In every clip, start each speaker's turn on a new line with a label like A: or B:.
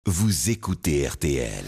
A: Vous écoutez RTL.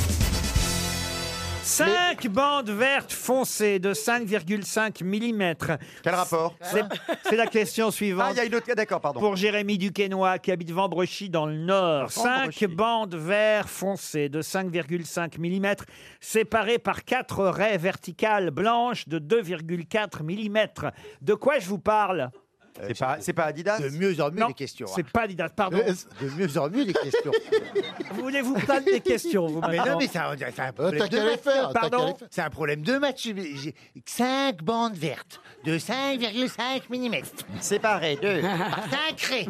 B: 5 bandes vertes foncées de 5,5 mm.
C: Quel rapport?
B: C'est la question
C: Ah,
B: suivante.
C: il y a une autre. D'accord, pardon.
B: Pour Jérémy Duquesnoy qui habite Vambrechy dans le Nord. 5 bandes verts foncées de 5,5 mm séparées par 4 raies verticales blanches de 2,4 mm. De quoi je vous parle?
C: C'est pas Adidas?
D: De mieux en mieux
B: Non,
D: les questions.
B: c'est pas Adidas, pardon.
D: De mieux en mieux les questions.
B: Voulez-vous prendre des questions, vous
D: Mais
B: maintenant
D: non, mais c'est un problème
E: T'as
D: de
E: qu'à les
D: maths.
E: faire.
B: Pardon.
D: C'est un problème de match. J'ai 5 bandes vertes de 5,5 mm.
C: Séparé, deux.
D: 5 raies.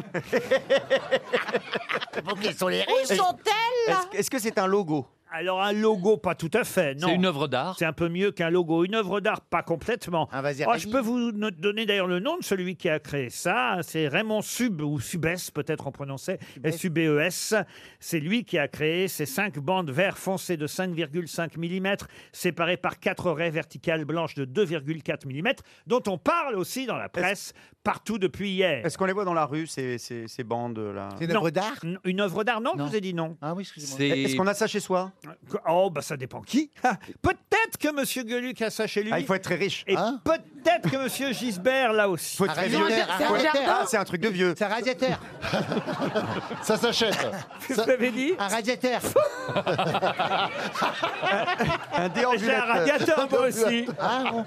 D: Pour quelles sont les raies?
F: Où sont-elles?
C: Est-ce que c'est un logo?
B: Alors un logo, pas tout à fait, non.
G: C'est une œuvre d'art.
B: C'est un peu mieux qu'un logo. Une œuvre d'art, pas complètement.
D: Un vas-y,
B: Je peux vous donner d'ailleurs le nom de celui qui a créé ça. C'est Raymond Sub, ou Subès, peut-être en prononçait, S-U-B-E-S. C'est lui qui a créé ces 5 bandes vert foncé de 5,5 mm, séparées par 4 raies verticales blanches de 2,4 mm, dont on parle aussi dans la presse partout depuis hier.
C: Est-ce qu'on les voit dans la rue, ces bandes-là?
D: C'est une
B: Non.
D: œuvre d'art?
B: Une œuvre d'art? Non,
G: Non.
B: je vous ai dit non.
D: Ah oui, excusez-moi.
G: C'est
C: Est-ce qu'on a ça chez soi?
B: Oh, bah ça dépend qui. Peut-être que Monsieur Gueluc a ça chez lui.
C: Ah, il faut être très riche.
B: Et
D: Hein
B: peut-être que Monsieur Gisbert là aussi.
C: Faut être très vieux.
D: radiateur, un
F: c'est un
D: radiateur.
C: Ah, c'est un truc de vieux.
D: C'est un radiateur.
E: Ça s'achète.
B: Vous avez dit?
D: Un radiateur.
C: Un
B: J'ai un
C: déambulateur.
B: radiateur moi aussi.
D: Ah bon.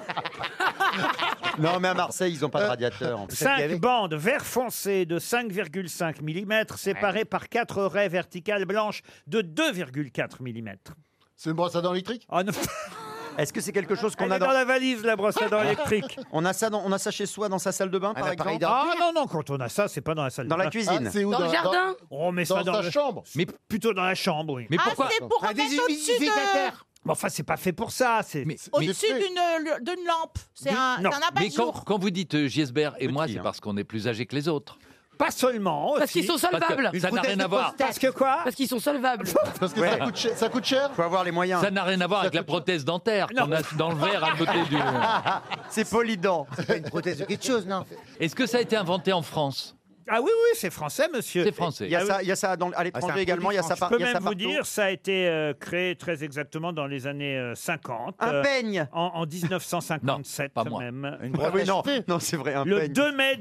C: Non, mais à Marseille, ils ont pas de radiateur. En plus.
B: 5 bandes vert foncé de 5,5 mm séparées par 4 raies verticales blanches de 2,4 mm.
E: C'est une brosse à dents électrique.
B: Oh non,
C: Est-ce que c'est quelque chose qu'on
B: elle
C: a
B: est dans
C: dans...
B: la valise, la brosse à dents électrique.
C: On a ça chez soi dans sa salle de bain,
D: Un
C: par
D: appareil
C: exemple?
D: dentaire.
B: Ah non, quand on a ça, c'est pas dans la salle
C: Dans
B: de
C: la
B: bain.
C: cuisine?
E: C'est où
F: Dans le jardin?
B: On met ça
E: Dans
B: dans
E: ta chambre.
G: Mais,
B: plutôt dans la chambre, oui.
G: mais
F: Ah,
G: pourquoi
F: c'est pour
D: Un
F: remettre au-dessus
D: déshumidificateur.
B: Mais enfin, c'est pas fait pour ça.
G: Mais,
F: au-dessus d'une lampe. C'est un
G: mais
F: abat-jour.
G: quand vous dites Gisbert et moi,
C: Petit,
G: c'est
C: hein.
G: parce qu'on est plus âgés que les autres.
B: Pas seulement.
F: Parce
B: aussi.
F: qu'ils sont
G: Parce que
F: solvables.
G: ça n'a rien à voir.
B: Parce que quoi?
F: Parce qu'ils sont solvables.
E: Parce que ça coûte cher.
C: Faut avoir les moyens.
G: Ça n'a rien à voir avec la prothèse dentaire qu'on a dans le verre à côté du.
C: C'est Polydent.
D: C'est pas une prothèse de quelque chose, non?
G: Est-ce que ça a été inventé en France?
B: Ah oui, oui, c'est français, monsieur.
G: C'est français.
C: Il y a ça à l'étranger
D: un
C: également. Il y a ça
B: Je
C: par-
B: peux
C: il y a ça
B: même vous
C: partout.
B: dire, ça a été créé très exactement dans les années 50.
C: Un peigne.
B: En 1957
G: Non, pas moi.
B: même.
D: Une
C: Ah
D: brosse
C: oui,
D: à
C: non,
D: cheveux.
C: non, c'est vrai, un
B: Le
C: peigne.
B: 2 mai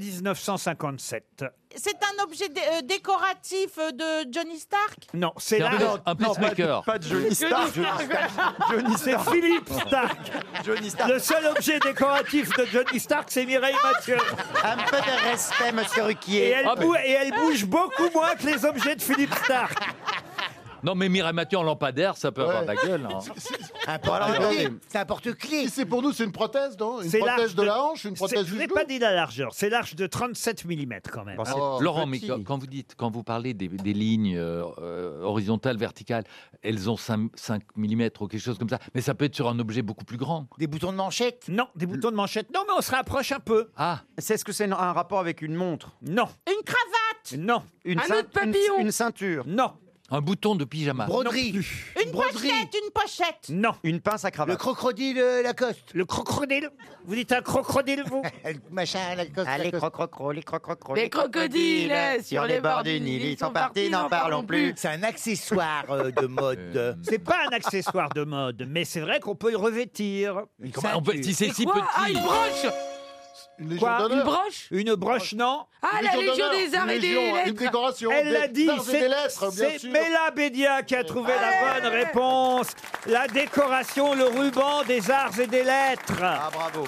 B: 1957.
F: C'est un objet décoratif de Johnny Stark.
B: Non, c'est
G: C'est
B: là.
G: un pacemaker.
C: Pas de Johnny Stark. Johnny
B: C'est
C: Stark.
B: Philippe Stark.
C: Johnny Stark.
B: Le seul objet décoratif de Johnny Stark, c'est Mireille Mathieu.
C: Un peu de respect, monsieur
B: Et
C: Ruquier.
B: elle bouge beaucoup moins que les objets de Philippe Stark.
G: Non, mais Mireille Mathieu en lampadaire, ça peut avoir de la gueule. hein.
D: Un
C: alors,
D: porte-clés.
C: attendez.
D: C'est un porte-clés.
E: Si c'est pour nous, c'est une prothèse, non? Une
B: C'est
E: prothèse
B: large
E: de la hanche, une prothèse
B: Je
E: du
B: n'ai
E: genou.
B: pas dit la largeur, c'est large de 37 mm quand même.
C: Bon, c'est-
E: Oh,
G: Laurent, mais
E: petit.
G: quand vous parlez des lignes horizontales, verticales, elles ont 5 mm ou quelque chose comme ça. Mais ça peut être sur un objet beaucoup plus grand.
D: Des boutons de manchette.
B: Non, des boutons de manchette. Non, mais on se rapproche un peu.
G: Ah,
C: Est-ce que c'est un rapport avec une montre?
B: Non,
F: Une cravate.
B: non,
C: Une
F: Un nœud de papillon.
C: Une ceinture?
B: non,
G: un bouton de pyjama.
D: Broderie.
F: Une
D: broderie.
F: pochette. Une pochette.
B: non.
C: Une pince à
D: Le
C: cravate?
D: crocodile Lacoste.
B: Le crocodile. Vous dites un crocodile, vous?
D: Le machin Lacoste.
C: Ah, les
D: Lacoste.
C: crococros, les crococros.
F: Les crocodiles sur les bords du Nil, ils sont partis, n'en parlons plus.
D: C'est un accessoire de mode.
B: C'est pas un accessoire de mode, mais c'est vrai qu'on peut le revêtir.
D: Une
G: Comment on peut-
D: ceinture.
G: si c'est si
F: Quoi? Ah,
G: petit.
F: une broche.
E: Une légion
B: Quoi?
F: Une
E: d'honneur.
F: broche.
B: Une broche, non.
F: Ah, la Légion
E: d'honneur.
F: des Arts et
E: Une
F: des
E: légion, Une
F: Lettres.
E: décoration.
B: Elle l'a dit,
E: D'arts et des lettres, bien
B: c'est
E: sûr.
B: Mela Bédia qui a trouvé la bonne réponse. La décoration, le ruban des arts et des lettres.
C: Ah, bravo.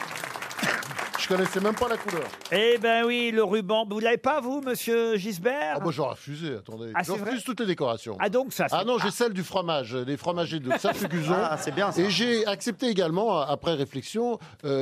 E: Je connaissais même pas la couleur.
B: Eh ben oui, le ruban. Vous l'avez pas, vous, monsieur Gisbert?
E: Ah, moi, j'aurais refusé. Attendez.
B: Ah,
E: Je
B: c'est vrai
E: refuse toutes les décorations.
B: Ah, donc ça, c'est...
E: Ah non, j'ai celle du fromage, des fromagers de Saint-Fuguzon.
C: Ah, c'est bien ça.
E: Et j'ai accepté également, après réflexion,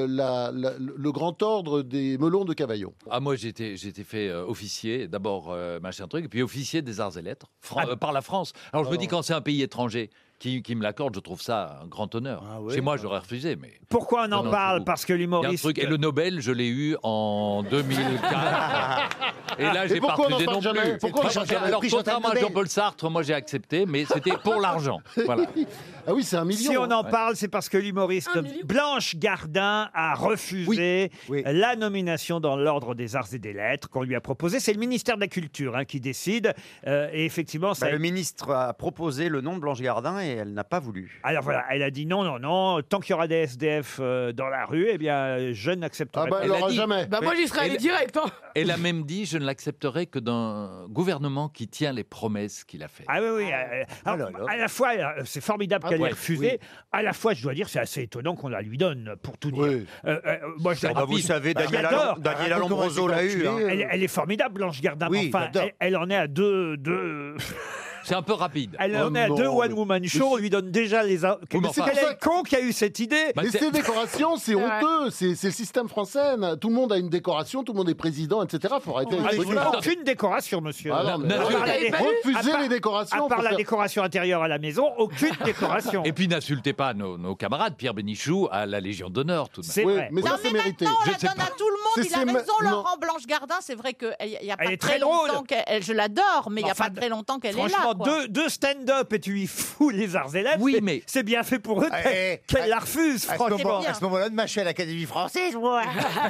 E: le grand ordre des melons de Cavaillon.
G: Ah, moi, j'étais fait officier, d'abord machin truc, et puis officier des arts et lettres par la France. Alors, je me dis, quand c'est un pays étranger, qui me l'accorde, je trouve ça un grand honneur. Chez moi, j'aurais refusé, mais...
B: Pourquoi on en
G: Non,
B: parle?
G: c'est
B: Parce que
G: Il y a un
B: l'humoriste...
G: truc. Et le Nobel, je l'ai eu en 2004. Et là, j'ai pas
E: pourquoi on
G: refusé
E: n'en
G: non
E: parle jamais
G: plus.
E: Pourquoi on n'en parle jamais
G: Alors,
D: Prix Chantal
G: contrairement à
D: Nobel.
G: Jean-Paul Sartre, moi j'ai accepté, mais c'était pour l'argent. Voilà.
E: Ah oui, c'est 1 million.
B: Si on en
G: Ouais.
B: parle, c'est parce que l'humoriste Blanche Gardin a refusé
C: Oui.
B: la nomination dans l'ordre des arts et des lettres qu'on lui a proposé. C'est le ministère de la Culture qui décide. Et effectivement, ça...
C: Le ministre a proposé le nom de Blanche Gardin et elle n'a pas voulu.
B: Alors voilà, elle a dit non, non, non, tant qu'il y aura des SDF dans la rue, eh bien, je n'accepterai
E: Ah bah,
B: pas.
E: elle
G: Elle a
E: l'aura
G: dit-
E: jamais.
F: Bah moi j'y serais allé direct. Hein.
G: Elle a même dit, je ne l'accepterai que d'un gouvernement qui tient les promesses qu'il a faites.
B: Ah oui, oui. Alors, à la fois, c'est formidable qu'elle ait
G: ouais,
B: refusé. À la fois, je dois dire, c'est assez étonnant qu'on la lui donne, pour tout dire.
E: Oui.
B: Moi, je
C: Ah bah, vous
B: rapide.
C: savez,
B: Je l'adore.
C: Daniela Lombroso l'a eu. hein.
B: Elle est formidable, Blanche Gardin.
C: Oui,
B: mais enfin,
C: j'adore.
B: elle en est à deux.
G: C'est un peu rapide.
B: Elle
E: Oh
B: en est à
E: non,
B: deux One
E: mais-
B: Woman Show. On lui donne déjà les.
G: Oui, mais
B: C'est
G: enfin-
B: quel est le con qui a eu cette idée?
G: Bah,
E: Mais
G: c'est-
E: ces décorations, c'est
F: vrai.
E: honteux. C'est le système français. Tout le monde a une décoration, tout le monde est président, etc. Faut arrêter
B: Ah,
E: avec
B: il
E: ces
B: faut
E: trucs-là.
B: aucune décoration, monsieur.
E: Ah non, mais-
B: À part la dé-
E: Refusez
B: à part-
E: les décorations.
B: À part
E: faut
B: la
E: faire-
B: décoration intérieure à la maison, aucune décoration.
G: Et puis n'insultez pas nos camarades. Pierre Bénichou a la Légion d'honneur tout de même.
B: C'est
E: Oui,
B: vrai.
E: mais
H: Non,
E: ça,
H: mais
E: c'est mérité.
H: maintenant, on
G: Je
H: la
G: sais
H: donne
G: pas.
H: à tout le monde.
E: C'est-
H: Il a
E: c'est
H: raison,
E: non.
H: Laurent Blanche Gardin. C'est vrai qu'il n'y a pas
B: Elle est
H: très
B: très drôle.
H: longtemps qu'elle... Je l'adore, mais il n'y a
B: Enfin,
H: pas très longtemps qu'elle est là.
B: Franchement,
H: quoi.
B: deux stand-up et tu y fous les arts et lettres.
G: Oui,
B: c'est-
G: mais-
B: c'est bien fait pour eux qu'elle la refuse, franchement.
H: bien.
D: À ce moment-là, de marcher à l'Académie française, moi.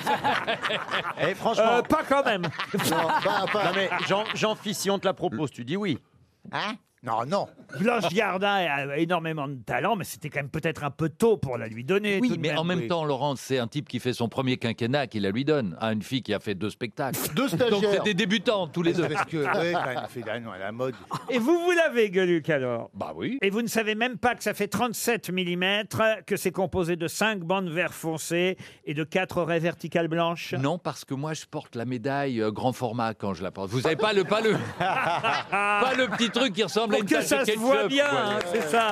C: Et franchement,
B: Pas quand même.
C: non mais Jean Fission te la propose, tu dis oui.
D: Hein? Non, non.
B: Blanche Gardin a énormément de talent, mais c'était quand même peut-être un peu tôt pour la lui donner.
G: Oui,
B: tout de
G: mais
B: même.
G: en même temps, Laurent, c'est un type qui fait son premier quinquennat qui la lui donne à une fille qui a fait 2 spectacles.
E: Deux
G: Donc c'est
E: stagiaires.
G: des débutants tous les deux.
D: Parce que, ouais, quand elle fait la mode.
B: Et vous l'avez, Gueuluc, alors?
G: Bah oui.
B: Et vous ne savez même pas que ça fait 37 mm, que c'est composé de 5 bandes vert foncé et de 4 raies verticales blanches?
G: Non, parce que moi, je porte la médaille grand format quand je la porte. Vous savez pas le pas le petit truc qui ressemble à
B: Pour
G: une
B: que
G: tasse
B: ça
G: de
B: se
G: ketchup.
B: voit bien,
G: Voilà.
B: hein, c'est ça.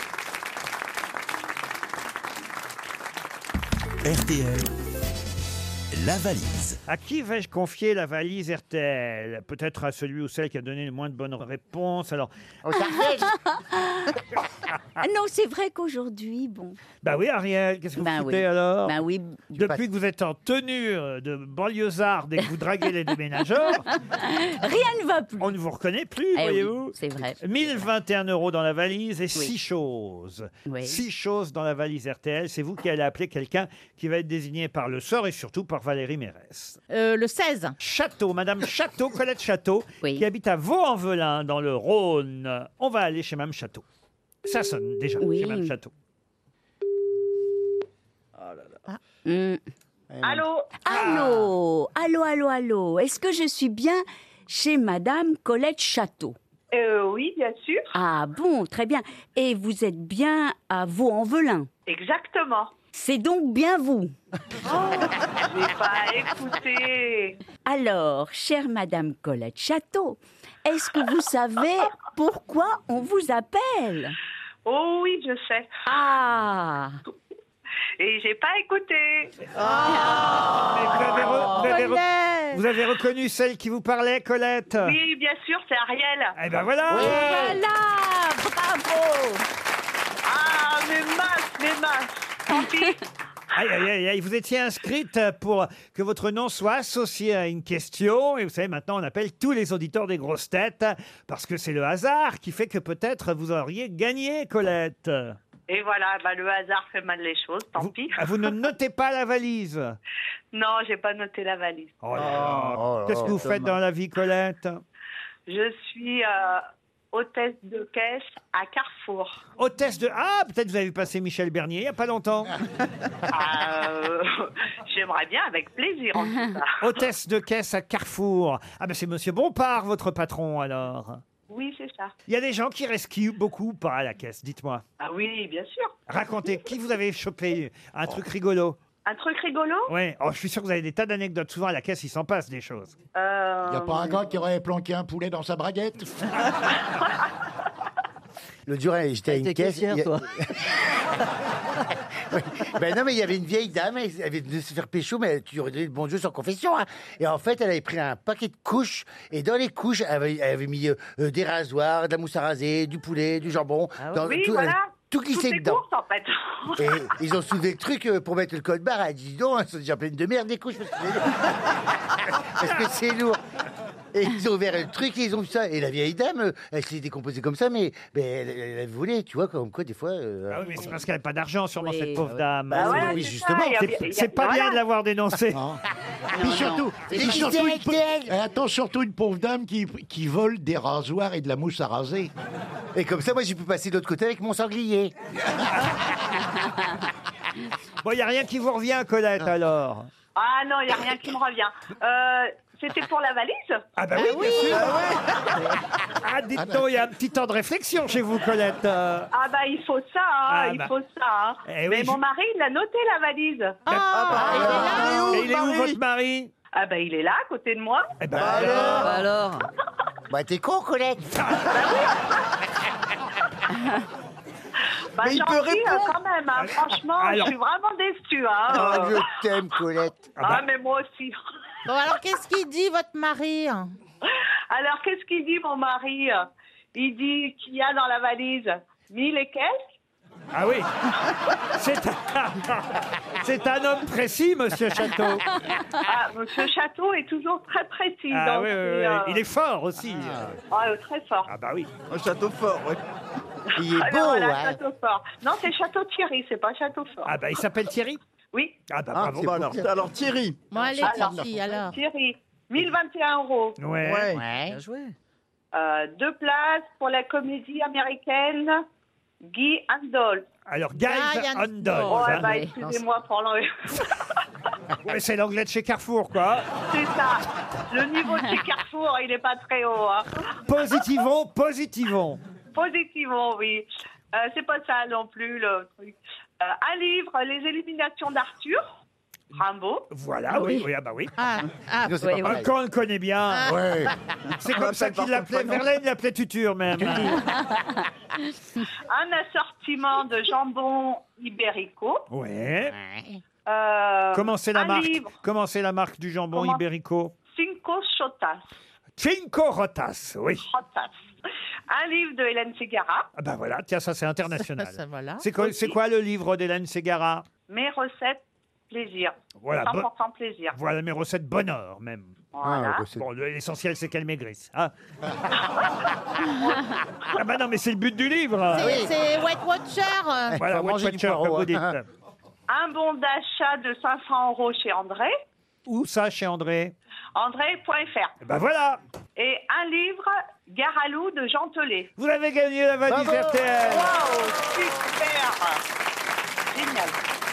A: RTL, la valise.
B: À qui vais-je confier la valise RTL? Peut-être à celui ou celle qui a donné le moins de bonnes réponses. Alors,
I: Ah non, c'est vrai qu'aujourd'hui, bon.
B: bah oui, Ariel, qu'est-ce que vous
I: Ben
B: foutez
I: oui.
B: alors?
I: Ben oui.
B: Depuis que vous êtes en tenue de banlieusarde et que vous draguez les déménageurs,
I: Rien ne va plus.
B: on ne vous reconnaît plus,
I: Eh oui,
B: voyez-vous.
I: c'est vrai.
B: 1021 € dans la valise et 6 choses.
I: Oui.
B: 6 choses dans la valise RTL. C'est vous qui allez appeler quelqu'un qui va être désigné par le sort et surtout par Valérie Mérès.
H: Le 16.
B: Château, Madame Château, Colette Château,
I: Oui.
B: qui habite à Vaux-en-Velin, dans le Rhône. On va aller chez Mme Château. Ça sonne déjà
I: Oui.
B: chez Mme Château.
I: Hmm.
F: Allô?
I: Allô, allô, allô, allô. Est-ce que je suis bien chez Madame Colette Château?
F: Oui, bien sûr.
I: Ah bon, très bien. Et vous êtes bien à Vaux-en-Velin?
F: Exactement.
I: C'est donc bien vous.
F: J'ai pas écouté.
I: Alors, chère Madame Colette Château, est-ce que vous savez pourquoi on vous appelle?
F: Oh oui, je sais.
I: Ah,
F: Et j'ai pas écouté.
B: Mais vous avez reconnu celle qui vous parlait, Colette?
F: Oui, bien sûr, c'est Ariel.
B: Eh ben voilà.
I: voilà, bravo.
F: Ah, mes masses. Tant pis.
B: Aïe, aïe, aïe, aïe, vous étiez inscrite pour que votre nom soit associé à une question. Et vous savez, maintenant, on appelle tous les auditeurs des grosses têtes parce que c'est le hasard qui fait que peut-être vous auriez gagné, Colette.
F: Et voilà, bah, le hasard fait mal les choses, tant pis.
B: Vous ne notez pas la valise.
F: Non, j'ai pas noté la valise.
B: Oh là là. Qu'est-ce que vous faites dans la vie, Colette?
F: Je suis hôtesse de caisse à Carrefour.
B: Hôtesse de... Ah, peut-être vous avez vu passer Michel Bernier il n'y a pas longtemps.
F: J'aimerais bien, avec plaisir en tout cas.
B: Hôtesse de caisse à Carrefour. Ah ben c'est Monsieur Bompard, votre patron, alors.
F: Oui, c'est ça.
B: Il y a des gens qui resquent beaucoup ou pas à la caisse, dites-moi.
F: Ah oui, bien sûr.
B: Racontez, qui vous avez chopé un truc rigolo?
F: Un truc rigolo?
B: Oui, oh, je suis sûr que vous avez des tas d'anecdotes. Souvent à la caisse, il s'en passe des choses.
D: Il n'y a pas un gars qui aurait planqué un poulet dans sa braguette? L'autre jour, j'étais à une caisse.
J: toi.
D: Oui. Ben non, mais il y avait une vieille dame, elle avait de se faire pécho, mais tu aurais donné le bon Dieu sans confession. Hein. Et en fait, elle avait pris un paquet de couches, et dans les couches, elle avait mis des rasoirs, de la mousse à raser, du poulet, du jambon.
F: Oui,
D: tout,
F: voilà.
D: tout glissé
F: Toutes les
D: dedans.
F: courses, en fait.
D: Et ils ont soulevé le truc pour mettre le code barre. Elle a dit non, elles sont déjà pleines de merde, des couches, parce que c'est lourd. Et ils ont ouvert le truc et ils ont vu ça. Et la vieille dame, elle s'est décomposée comme ça, mais elle voulait, tu vois, comme quoi, des fois.
B: Ah oui, mais c'est parce qu'elle n'avait pas d'argent, sûrement,
I: Oui.
B: cette pauvre dame.
D: Bah ouais,
F: Ouais,
D: oui,
F: c'est
D: justement.
F: ça,
B: C'est pas bien de l'avoir dénoncé.
J: Puis surtout,
D: C'est
J: puis
D: qui
J: surtout
D: c'est
J: une,
D: avec elle
J: attends, surtout une pauvre dame qui vole des rasoirs et de la mousse à raser.
D: Et comme ça, moi, j'ai pu passer de l'autre côté avec mon sanglier.
B: Bon, il n'y a rien qui vous revient, Colette, alors.
F: Ah non, il n'y a rien qui me revient. C'était pour la valise?
B: Ah bah oui, bien sûr. Ah, dites donc, il y a un petit temps de réflexion chez vous, Colette.
F: Ah bah il faut ça, hein,
B: Ah,
F: il
B: bah.
F: faut ça. Hein.
B: Eh
F: Mais
B: oui,
F: mon mari, il a noté la valise.
B: Et il est où, votre mari?
F: Ah bah il est là, à côté de moi.
B: Eh ben,
J: Alors
D: Bah, t'es con, Colette.
F: Bah
J: Mais il
F: j'en
J: peut
F: suis
J: répondre.
F: quand même, hein. Franchement,
B: Alors.
F: je suis vraiment déçue. Hein.
D: Oh, je t'aime, Colette.
F: Ah mais moi aussi.
H: Bon, alors qu'est-ce qu'il dit, votre mari?
F: Alors qu'est-ce qu'il dit mon mari? Il dit qu'il y a dans la valise 1000 et quelques.
B: Ah oui. C'est un homme précis, Monsieur Château.
F: Ah, Monsieur Château est toujours très précis.
B: Ah
F: donc
B: oui, oui, oui. Il est fort aussi.
F: très fort.
B: Ah bah oui.
J: un château fort, ouais.
D: Il est
F: Ah,
D: beau,
F: non, voilà,
D: hein.
F: Château Fort. Non, c'est Château Thierry, c'est pas Château Fort.
B: Ah bah il s'appelle Thierry.
F: Oui,
B: Ah bah
J: Ah,
B: bravo.
J: bah alors Thierry.
H: Bon, allez,
F: Alors.
H: Titi, alors.
F: Thierry. 1021 €.
B: Ouais.
J: Ouais.
I: Ouais.
F: 2 places pour la comédie américaine Guy Andol.
B: Alors Guys
H: Guy
B: on Dolls.
F: Oh,
B: hein.
F: bah, excusez-moi pour l'enlever.
B: Ouais, c'est l'anglais de chez Carrefour, quoi.
F: C'est ça. Le niveau de chez Carrefour, il n'est pas très haut. Hein.
B: Positivons, positivons.
F: Positivement, oui. C'est pas ça non plus, le truc. Un livre, Les éliminations d'Arthur. Rimbaud.
B: Voilà, oui, oui, ah bah oui.
H: Ah,
D: Non, c'est
I: oui,
D: pas
I: oui.
D: pareil.
B: Quand on le connaît bien.
J: Ouais.
B: C'est comme ça qu'il l'appelait. Verlaine l'appelait Tutur, même.
F: Un assortiment de jambon ibérico.
B: Ouais. Comment c'est
F: un
B: la marque?
F: livre.
B: Comment c'est la marque du jambon
F: Comment
B: ibérico?
F: Cinco Chotas.
B: Cinco Rotas, oui.
F: Chotas. Un livre de Hélène Ségara.
B: Ah bah voilà, tiens, ça c'est international.
H: ça, voilà.
B: C'est quoi le livre d'Hélène Ségara?
F: Mes recettes plaisir.
B: Voilà,
F: 100% plaisir.
B: Voilà mes recettes bonheur, même.
F: Voilà.
B: Bon, l'essentiel, c'est qu'elle maigrisse. Ah. Ah bah non, mais c'est le but du livre.
H: C'est Weight Watcher.
B: Voilà,
D: Faut manger
B: Weight
D: du
B: Watcher,
D: poireau,
B: comme vous
D: hein.
B: dites.
F: Un bon d'achat de 500 € chez André.
B: Où ça, chez André?
F: André.fr.
B: Eh ben voilà.
F: Et un livre, Gare à loup de Jean Telet.
B: Vous avez gagné la valise
D: Bravo.
B: RTL.
F: Waouh, super. Génial.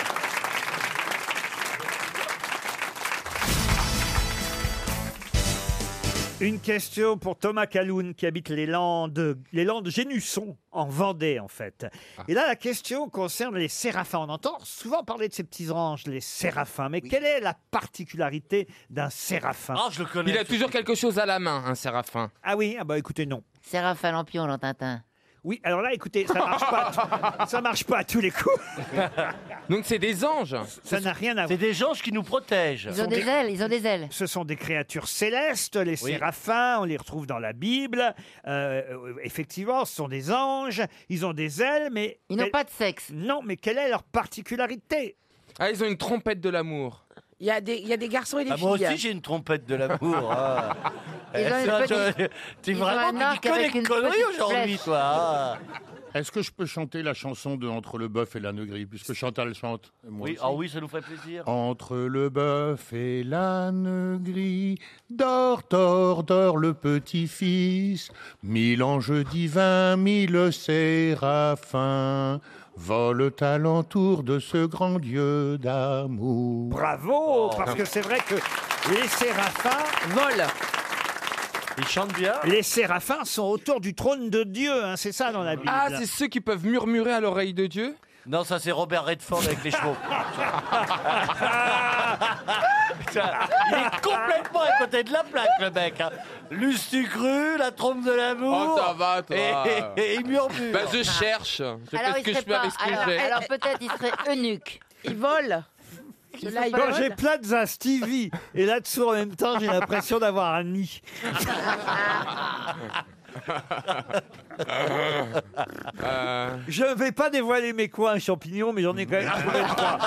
B: Une question pour Thomas Caloun qui habite les Landes Génusson, en Vendée en fait. Et là, la question concerne les séraphins. On entend souvent parler de ces petits anges, les séraphins. Mais quelle est la particularité d'un séraphin?
K: je le connais.
L: Il a toujours quelque chose à la main, un séraphin.
B: Ah oui, ah bah écoutez, non.
I: Séraphin Lampion dans Tintin.
B: Oui, alors là, écoutez, ça marche pas. Ça marche pas à tous les coups.
L: Donc c'est des anges.
B: Ça n'a rien à voir.
K: C'est des anges qui nous protègent.
I: Ils ont des ailes, ils ont des ailes.
B: Ce sont des créatures célestes, les séraphins, on les retrouve dans la Bible. Effectivement, ce sont des anges, ils ont des ailes, mais...
I: Ils n'ont pas de sexe.
B: Non, mais quelle est leur particularité?
L: Ah, ils ont une trompette de l'amour.
M: Il y a des garçons et des filles.
K: Moi aussi, j'ai une trompette de l'amour. Ah.
I: Ils ont une petite-
K: T'es
I: ils ont
K: vraiment
I: un arc
K: tu connais
I: avec
K: des
I: une
K: conneries
I: petite
K: aujourd'hui,
I: flèche.
K: toi. Ah.
J: Est-ce que je peux chanter la chanson de Entre le bœuf et l'âne gris, puisque Chantal chante et moi
K: Oui,
J: aussi.
K: ah oui, ça nous ferait plaisir.
J: Entre le bœuf et l'âne gris, dort, dort, dort le petit-fils. 1000 anges divins, 1000 séraphins, volent alentour de ce grand Dieu d'amour.
B: Bravo, parce que c'est vrai que les séraphins
L: Vol.
K: Ils chantent bien.
B: Les séraphins sont autour du trône de Dieu, hein, c'est ça dans la Bible.
L: Ah, c'est ceux qui peuvent murmurer à l'oreille de Dieu.
K: Non, ça c'est Robert Redford avec les chevaux. Il est complètement à côté de la plaque, le mec. Hein. Lustu cru, la trompe de l'amour.
L: Oh, ça va, toi.
K: Et il murmure.
L: Bah, je cherche. Je
N: Alors,
L: fais ce
N: il
L: que je
N: serait
L: peux
N: pas.
L: avec ce que j'ai.
N: Alors peut-être il serait eunuque.
M: Il vole. Ceux-là, ils
B: Quand
M: volent.
B: j'ai Plaza, Stevie et là-dessous en même temps, j'ai l'impression d'avoir un nid. Je ne vais pas dévoiler mes coins champignons, mais j'en ai quand même trouvé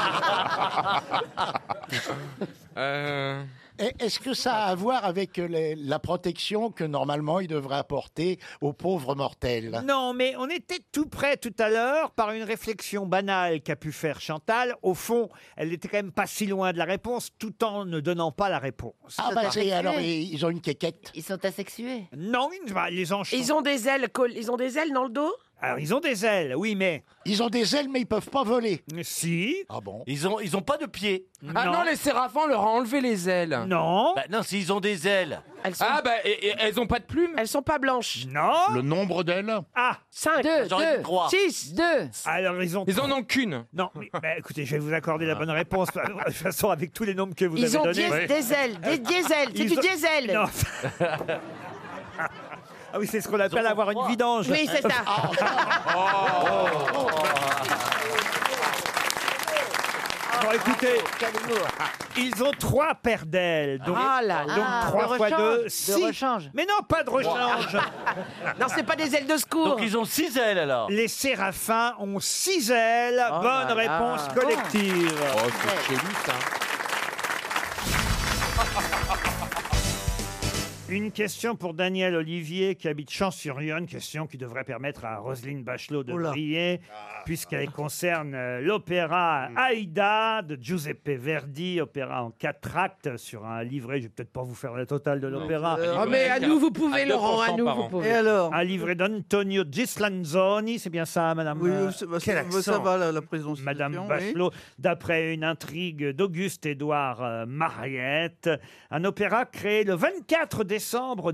B: trois.
O: Est-ce que ça a à voir avec la protection que normalement il devrait apporter aux pauvres mortels?
B: Non, mais on était tout près tout à l'heure par une réflexion banale qu'a pu faire Chantal. Au fond, elle n'était quand même pas si loin de la réponse, tout en ne donnant pas la réponse.
O: Ah bah c'est alors ils ont une quéquette.
N: Ils sont asexués.
B: Non, les anges.
M: Ils ont des ailes, ils ont des ailes dans le dos.
B: Alors, ils ont des ailes, oui, mais...
O: Ils ont des ailes, mais ils peuvent pas voler.
B: Si.
O: Ah bon?
K: Ils ont pas de pieds.
L: Ah non, les séraphins, on leur a enlevé les ailes.
B: Non.
K: Bah non, s'ils ont des ailes.
L: Ah bah, et elles ont pas de plumes.
M: Elles sont pas blanches.
B: Non.
J: Le nombre d'ailes?
B: Ah.
M: 5,
N: 2,
M: 6.
N: 2.
B: Alors, ils
L: en ont qu'une.
B: Non, mais, bah, écoutez, je vais vous accorder la bonne réponse. De toute façon, avec tous les nombres que vous
M: Ils
B: avez
M: ont
B: donnés...
M: des ailes, des diesels. C'est
B: Ils
M: du
B: ont-
M: diesel.
B: Non. Ah oui, c'est ce qu'on appelle avoir une vidange.
M: Oui, c'est ça.
B: Bon, écoutez, ils ont 3 paires d'ailes. Donc, donc 3 fois 2, 6.
N: De rechange.
B: Mais non, pas de rechange.
M: Non, c'est pas des ailes de secours.
K: Donc ils ont 6 ailes alors.
B: Les séraphins ont 6 ailes.
N: Oh
B: Bonne
N: là
B: réponse
N: là.
B: collective.
L: Oh, c'est chelou, ça.
B: Une question pour Daniel Olivier qui habite Champs-sur-Yonne, question qui devrait permettre à Roselyne Bachelot de briller, puisqu'elle concerne l'opéra Aïda de Giuseppe Verdi, opéra en 4 actes sur un livret. Je vais peut-être pas vous faire la totale de l'opéra.
M: Ah, mais à nous, vous pouvez, Laurent, à nous, vous pouvez.
P: Et alors?
B: Un livret d'Antonio Gislanzoni, c'est bien ça, madame?
P: Oui, ça va, la présidence.
B: Madame Bachelot, d'après une intrigue d'Auguste-Édouard Mariette, un opéra créé le 24 décembre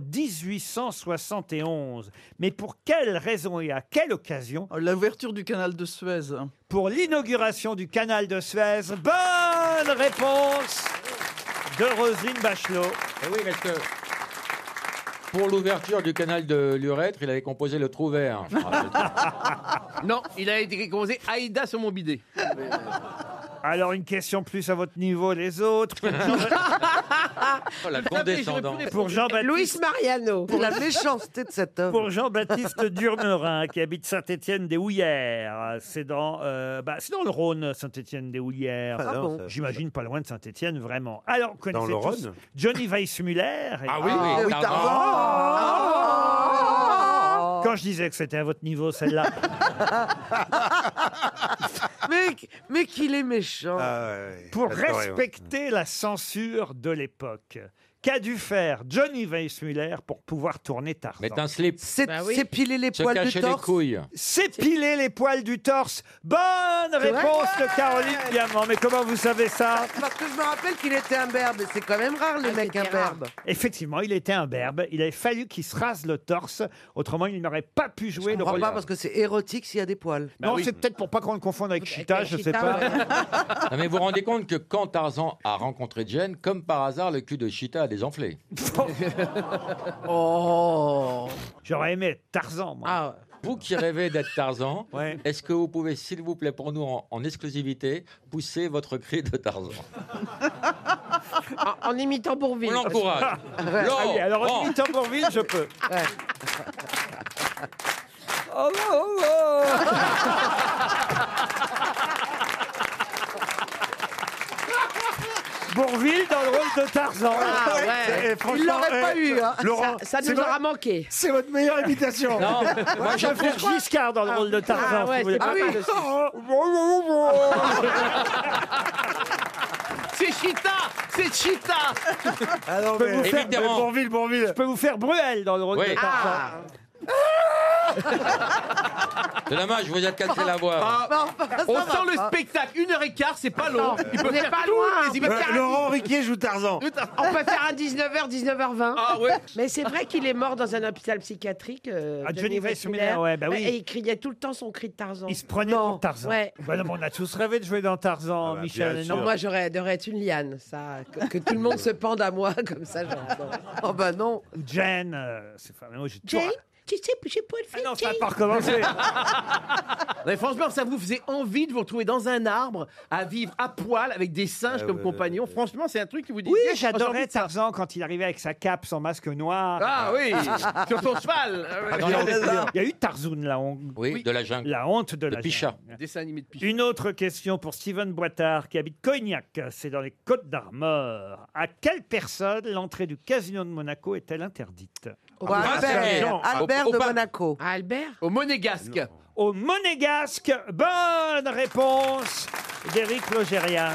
B: 1871. Mais pour quelle raison et à quelle occasion?
P: L'ouverture du canal de Suez.
B: Pour l'inauguration du canal de Suez. Bonne réponse de Roselyne Bachelot.
Q: Eh oui, parce que pour l'ouverture du canal de l'urètre, il avait composé le trou vert.
R: Non, il a été composé Aïda sur mon bidet.
B: Alors, une question plus à votre niveau, les autres.
Q: Oh, la condescendance.
B: Pour Jean-Baptiste.
M: Luis Mariano.
P: C'est la méchanceté de cet homme.
B: Pour Jean-Baptiste Durmerin, qui habite Saint-Étienne-des-Houillères. C'est dans le Rhône, Saint-Étienne-des-Houillères.
P: Ah bon.
B: J'imagine pas loin de Saint-Étienne, vraiment. Alors, vous connaissez
J: Dans le
B: tous
J: Rhône
B: Johnny Weissmuller.
Q: Ah oui,
P: oui,
B: Quand je disais que c'était à votre niveau, celle-là.
P: Mais qu'il est méchant.
B: Pour respecter la censure de l'époque, qu'a dû faire Johnny Weissmuller pour pouvoir tourner Tarzan?
Q: Mettre un slip.
P: S'épiler les
Q: Se
P: poils du
Q: cacher les
P: torse.
Q: couilles.
B: S'épiler les poils du torse. Bonne réponse de Caroline Diamant. Mais comment vous savez ça?
P: Parce que je me rappelle qu'il était imberbe. C'est quand même rare, les mecs imberbes.
B: Effectivement, il était imberbe. Il avait fallu qu'il se rase le torse. Autrement, il n'aurait pas pu jouer le rôle.
P: pas parce que c'est érotique s'il y a des poils.
B: Non, c'est peut-être pour pas qu'on le confonde avec Chita, je sais pas.
Q: Non, mais vous vous rendez compte que quand Tarzan a rencontré Jane, comme par hasard, le cul de Cheetah a désenflé.
P: Oh.
B: J'aurais aimé être Tarzan, moi.
Q: Vous qui rêvez d'être Tarzan, est-ce que vous pouvez, s'il vous plaît, pour nous, en exclusivité, pousser votre cri de Tarzan?
M: En imitant Bourville.
Q: On l'encourage.
B: Allez, alors en imitant Bourville, je peux. Oh, oh, oh. Bourville dans le rôle de Tarzan.
M: Ah ouais.
P: Il l'aurait pas eu, hein.
B: Laurent,
M: Ça nous aura manqué.
B: c'est votre meilleure imitation.
Q: Non,
B: moi je vais faire Giscard dans le rôle de Tarzan.
M: ouais,
B: si vous voulez.
M: c'est pas mal
R: C'est Chita. C'est Chita.
B: Je peux vous faire
Q: Évidemment.
B: Bourville. Je peux vous faire Bruel dans le rôle
Q: Oui.
B: de Tarzan.
Q: C'est dommage, je vous ai cassé la voix.
R: Ah, on
M: va
R: sent le
M: pas.
R: spectacle, 1h15, c'est pas long. Il peut
M: On n'est
R: faire
M: pas
R: tous
M: loin.
R: les imitations.
K: Laurent Riquier joue Tarzan.
M: On peut faire un 19h, 19h20.
R: Ah ouais.
M: Mais c'est vrai qu'il est mort dans un hôpital psychiatrique.
B: Johnny Weissmuller, ouais, bah oui.
M: Et il criait tout le temps son cri de Tarzan.
B: Il se prenait pour Tarzan.
M: Ouais.
B: Bah non, mais on a tous rêvé de jouer dans Tarzan, Michel.
M: Non, moi j'aurais adoré être une liane, ça, que tout le monde se pende à moi comme ça. Oh bah non.
B: Jane, c'est moi j'ai toujours-
M: Jane, tu sais, j'ai pas le fait.
B: non, ça va pas recommencer.
R: Mais franchement, ça vous faisait envie de vous retrouver dans un arbre, à vivre à poil avec des singes comme compagnons. Franchement, c'est un truc qui vous dit.
B: Oui, j'adorais Tarzan quand il arrivait avec sa cape, son masque noir.
R: Ah oui, sur son cheval.
B: Il y a eu Tarzoun, la honte.
Q: Oui, de la jungle.
B: La honte de la
Q: Pichat.
B: jungle.
R: Dessin animé de Pichat.
B: Une autre question pour Steven Boitard qui habite Coignac, c'est dans les Côtes-d'Armor. À quelle personne l'entrée du casino de Monaco est-elle interdite?
P: Albert de Monaco.
M: Albert
R: Au Monégasque.
B: Au Monégasque, bonne réponse d'Éric Logérias.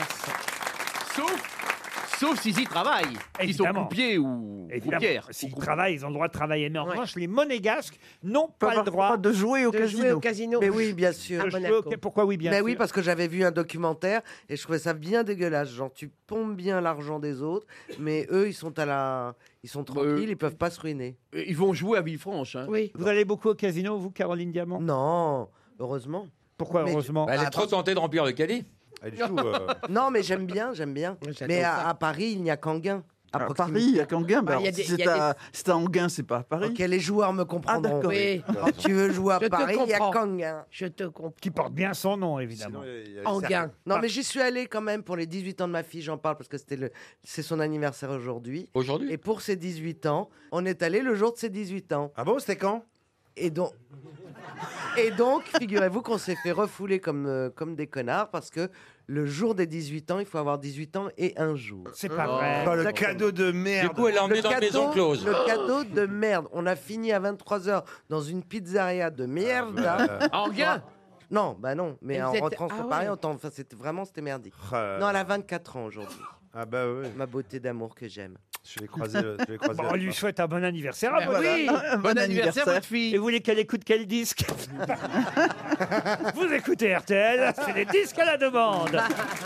R: Sauf s'ils y travaillent. S'ils sont
B: Évidemment.
R: coupiers ou
B: Évidemment,
R: croupières.
B: s'ils travaillent, ils ont le droit de travailler. Mais en revanche, les Monégasques n'ont pas le droit
P: de jouer au
M: de
P: casino.
M: jouer au casino.
P: Mais oui, bien sûr.
B: de jouer au- Pourquoi oui, bien
P: Mais
B: sûr.
P: oui, parce que j'avais vu un documentaire et je trouvais ça bien dégueulasse. Genre, tu pompes bien l'argent des autres, mais eux, ils sont ils sont tranquilles, ils peuvent pas se ruiner.
R: Ils vont jouer à Villefranche. Hein.
M: Oui.
B: Vous allez beaucoup au casino, vous, Caroline Diamant?
P: Non, heureusement.
B: Pourquoi
P: Mais-
B: heureusement?
Q: Elle est trop tentée de remplir le caddie.
P: Non, mais j'aime bien.
M: J'adore
P: Mais
M: ça.
P: à Paris, il n'y a qu'Anguin.
S: À Paris, il n'y a qu'Anguin.
M: Bah,
S: Bah,
M: il y a
S: alors,
M: des-
S: si
M: il y
S: c'est
M: a
S: à, c'est à Anguin, c'est pas à Paris.
P: Ok, les joueurs me comprendront.
S: d'accord.
M: Oui.
P: Quand tu veux jouer à
M: Je te
P: Paris, il n'y a
M: comprends.
P: qu'Anguin.
M: Je te comprends.
B: Qui porte bien son nom, évidemment.
M: Anguin.
P: Non, mais j'y suis allé quand même pour les 18 ans de ma fille, j'en parle parce que c'est son anniversaire aujourd'hui.
Q: Aujourd'hui
P: Et pour ses 18 ans, on est allé le jour de ses 18 ans.
K: Ah bon, c'était quand?
P: Et donc, figurez-vous qu'on s'est fait refouler comme des connards parce que le jour des 18 ans, il faut avoir 18 ans et un jour.
B: C'est pas vrai.
K: Oh, le cadeau de merde.
Q: Du coup, elle l'a emmené dans la maison close.
P: Le cadeau de merde. On a fini à 23h dans une pizzeria de merde.
R: À Anguin.
P: Non, bah non, mais
M: Et
P: en
M: vous êtes-
P: rentrant
M: ah
P: sur
M: ouais.
P: Paris, enfin, c'était merdique. Non, elle a 24 ans aujourd'hui.
K: Ah bah oui.
P: Ma beauté d'amour que j'aime.
K: Je vais croiser.
B: Bon, on lui souhaite un bon anniversaire.
R: Ben oui. Bon anniversaire, votre
B: Et
R: fille.
B: vous voulez qu'elle écoute quel disque? Vous écoutez RTL, c'est les disques à la demande.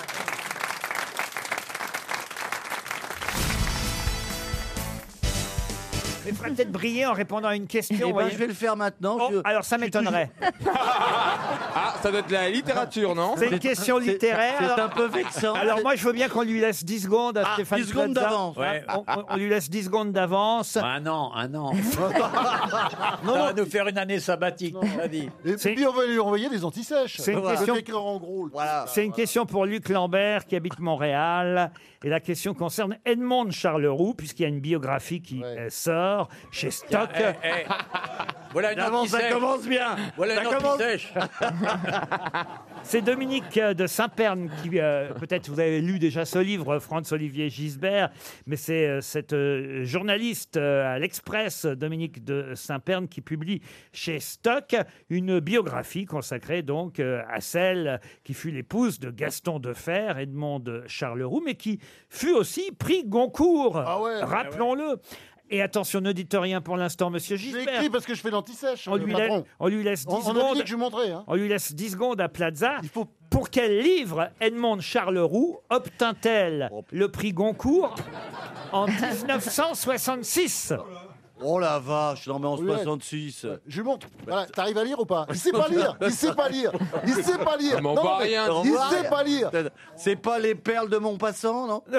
B: Mais il faudrait peut-être briller en répondant à une question.
S: Eh ben,
B: voyez.
S: je vais le faire maintenant.
B: Oh, alors ça m'étonnerait.
L: Ah, ça doit être la littérature, non?
B: C'est une question littéraire.
S: C'est
B: alors-
S: un peu vexant.
B: Alors moi, je veux bien qu'on lui laisse 10 secondes à Stéphane
S: 10 secondes
B: Plaza.
S: d'avance.
B: Ouais. On lui laisse 10 secondes d'avance.
C: Un an. Ça va nous faire une année sabbatique, on a dit.
E: Et
B: C'est-
E: puis on va lui envoyer des antisèches.
B: C'est une
E: Voilà.
B: question-
E: Le écrire en gros.
B: C'est une question pour Luc Lambert qui habite Montréal. Et la question concerne Edmond Charleroux, puisqu'il y a une biographie qui sort chez Stock.
C: Voilà une
K: D'avance, ça
C: anti-sèche.
K: commence bien.
C: Voilà une
K: Ça commence.
C: anti-sèche.
B: C'est Dominique de Saint-Pern qui, peut-être vous avez lu déjà ce livre, Franz-Olivier Gisbert, mais c'est cette journaliste à l'Express, Dominique de Saint-Pern, qui publie chez Stock une biographie consacrée donc à celle qui fut l'épouse de Gaston Deffer, Edmond de Charleroux, mais qui fut aussi prix Goncourt,
E: Ah ouais.
B: rappelons-le. Et attention, ne dites rien pour l'instant, monsieur
E: J'ai
B: Gisbert.
E: écrit parce que je fais l'antisèche.
B: On lui,
E: patron.
B: on lui laisse 10
E: On a dit
B: secondes.
E: que je lui montrais. Hein.
B: On lui laisse 10 secondes à Plaza. Pour quel livre Edmond Charleroux obtint-elle le prix Goncourt en 1966?
S: Oh la vache, non mais en
E: Ouais.
S: 66.
E: Je lui montre. Voilà, t'arrives à lire ou pas? Il sait pas lire. Il sait pas lire. Il sait pas lire.
L: Mais on voit
E: mais
L: rien.
E: Il sait pas lire.
S: C'est pas les perles de Montpassant, non?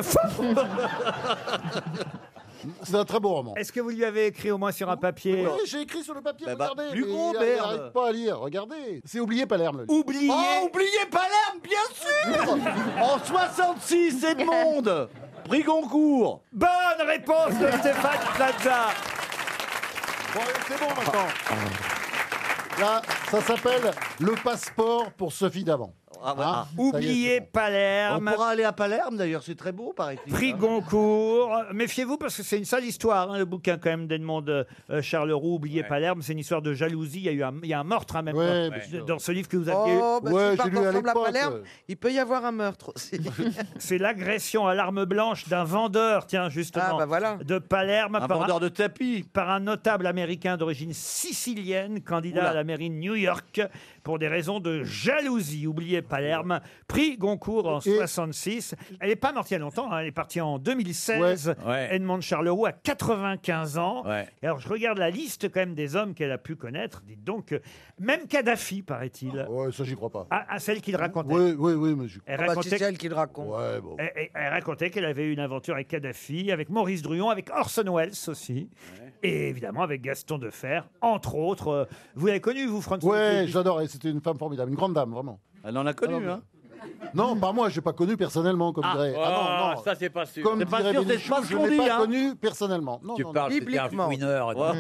E: C'est un très beau roman.
B: Est-ce que vous lui avez écrit au moins sur un papier?
E: Oui, j'ai écrit sur le papier,
S: Bah,
E: regardez.
S: plus
E: mais
S: gros,
E: il
S: merde.
E: n'arrive pas à lire, regardez. C'est oublié Palerme. le livre.
B: Oubliez.
S: Oh, oubliez Palerme, bien sûr. En 66, Edmond, prix Goncourt.
B: Bonne réponse de Stéphane Plaza.
E: Bon, allez, c'est bon maintenant. Là, ça s'appelle Le passeport pour Sophie Davant.
B: Oubliez Palerme.
S: On pourra aller à Palerme d'ailleurs, c'est très beau, paraît-il.
B: Prix Goncourt. Méfiez-vous parce que c'est une sale histoire, le bouquin quand même d'Edmond Charleroux, Oubliez Palerme. C'est une histoire de jalousie. Il y a un meurtre même dans ce livre que vous aviez.
P: J'ai lu à l'époque. Il peut y avoir un meurtre aussi.
B: C'est l'agression à l'arme blanche d'un vendeur, justement, de Palerme.
S: Un vendeur de tapis.
B: Par un notable américain d'origine sicilienne, candidat à la mairie de New York, pour des raisons de jalousie. Oubliez Palerme. Prix Goncourt en 66. Elle n'est pas morte il y a longtemps, elle est partie en 2016. Edmond Charleroux a 95 ans. Et alors je regarde la liste quand même des hommes qu'elle a pu connaître. Dites donc, même Kadhafi, paraît-il.
E: Ouais, ça j'y crois pas.
B: Celle qu'il racontait.
E: Oui, monsieur.
P: C'est elle qui le raconte.
E: Ouais, bon.
B: Elle racontait qu'elle avait eu une aventure avec Kadhafi, avec Maurice Druon, avec Orson Welles aussi. Et évidemment avec Gaston Defferre, entre autres. Vous l'avez connue, vous, François?
E: Ouais, j'adore. C'était une femme formidable, une grande dame, vraiment.
S: Elle en a connu, hein.
E: Non, pas moi, je n'ai pas connu personnellement, comme dirait.
C: Non, ça c'est pas sûr.
E: Comme
S: c'est pas
E: dirait
S: sûr,
E: Bénichou,
S: c'est pas ce
E: je
S: qu'on
E: n'ai
S: dit,
E: pas
S: hein.
E: connu personnellement. Non,
C: Tu
E: non,
C: parles, c'était un fouineur. Moi,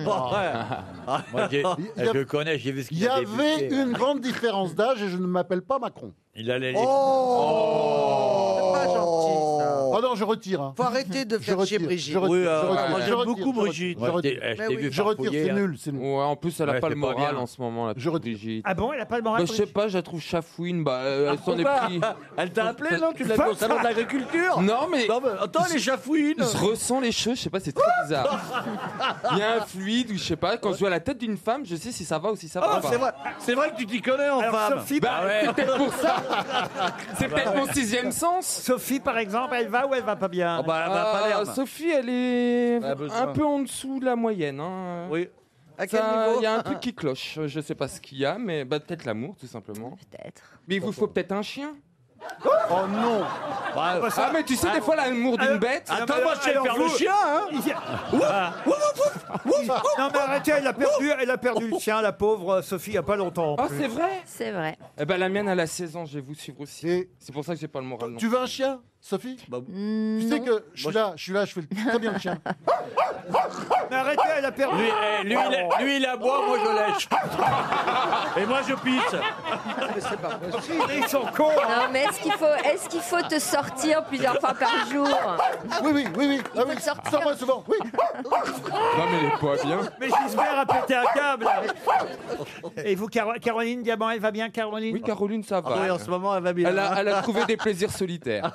C: je le connais, j'ai vu ce
E: Il
C: qu'il
E: y
C: a
E: avait
C: débuté.
E: une grande différence d'âge et je ne m'appelle pas Macron.
C: Il allait
P: C'est pas gentil, ça.
E: Oh non, je retire. Hein.
P: Faut arrêter de faire chier Brigitte.
E: Je retire.
S: Oui,
E: je retire,
S: moi,
E: je
S: j'aime
E: retire,
S: beaucoup
E: je retire,
S: Brigitte.
E: je retire. Je retire, c'est nul, c'est nul.
L: Ouais, en plus, elle a
C: Ouais,
L: pas
C: c'est
L: le
C: pas
L: moral
C: bien.
L: en ce moment, la
E: Je retire.
L: Brigitte.
B: Ah bon, elle n'a pas le moral?
L: Je sais pas, je la trouve chafouine. Elle s'en est pris.
S: Elle t'a appelé, non? Tu l'as vu au salon de l'agriculture?
L: Non, mais.
S: Attends, elle est chafouine.
L: Je ressens les cheveux, je sais pas, c'est très bizarre. Il y a un fluide, ou je sais pas, quand je vois la tête d'une femme, je sais si ça va ou si ça va pas.
S: C'est vrai que tu t'y connais en
B: Alors,
S: femme.
B: Sophie,
L: C'est peut-être pour ça. C'est peut-être mon sixième sens.
B: Sophie, par exemple, elle va ou elle va pas bien?
S: Elle va à Palerme.
L: Sophie, elle est
S: Elle a besoin.
L: un peu en dessous de la moyenne.
S: Oui.
P: À quel
L: Ça,
P: niveau?
L: il y a un truc qui cloche. Je sais pas ce qu'il y a, mais peut-être l'amour, tout simplement.
N: Peut-être.
L: Mais il vous faut peut-être un chien.
E: Oh non.
L: Ah, mais tu sais, des fois, l'amour d'une bête.
S: Attends, moi, je sais faire le chien, hein.
B: Non mais arrêtez, elle a perdu le chien, la pauvre Sophie, il n'y a pas longtemps. en
L: Ah,
B: plus.
L: c'est vrai.
N: C'est vrai.
L: Eh ben, la mienne, elle a 16 ans, je vais vous suivre aussi. C'est pour ça que j'ai pas le moral.
E: Tu veux un chien, Sophie? Tu sais que je suis là, je fais très bien le chien.
B: Mais arrêtez, elle a perdu.
C: Lui, il aboie, moi je lèche.
S: Et moi, je pisse.
P: Mais c'est pas possible.
B: Ils sont cons.
N: Non, mais est-ce qu'il faut te sortir plusieurs fois par jour?
E: Oui.
N: Il faut te sortir.
E: Ça va souvent, oui.
L: Non, mais elle est pas bien.
B: Mais Gisbert a pété un câble. Et vous, Caroline Diamant, elle va bien, Caroline?
L: Oui, Caroline, ça va.
S: Oui, en ce moment, elle va bien.
L: Elle a trouvé des plaisirs solitaires.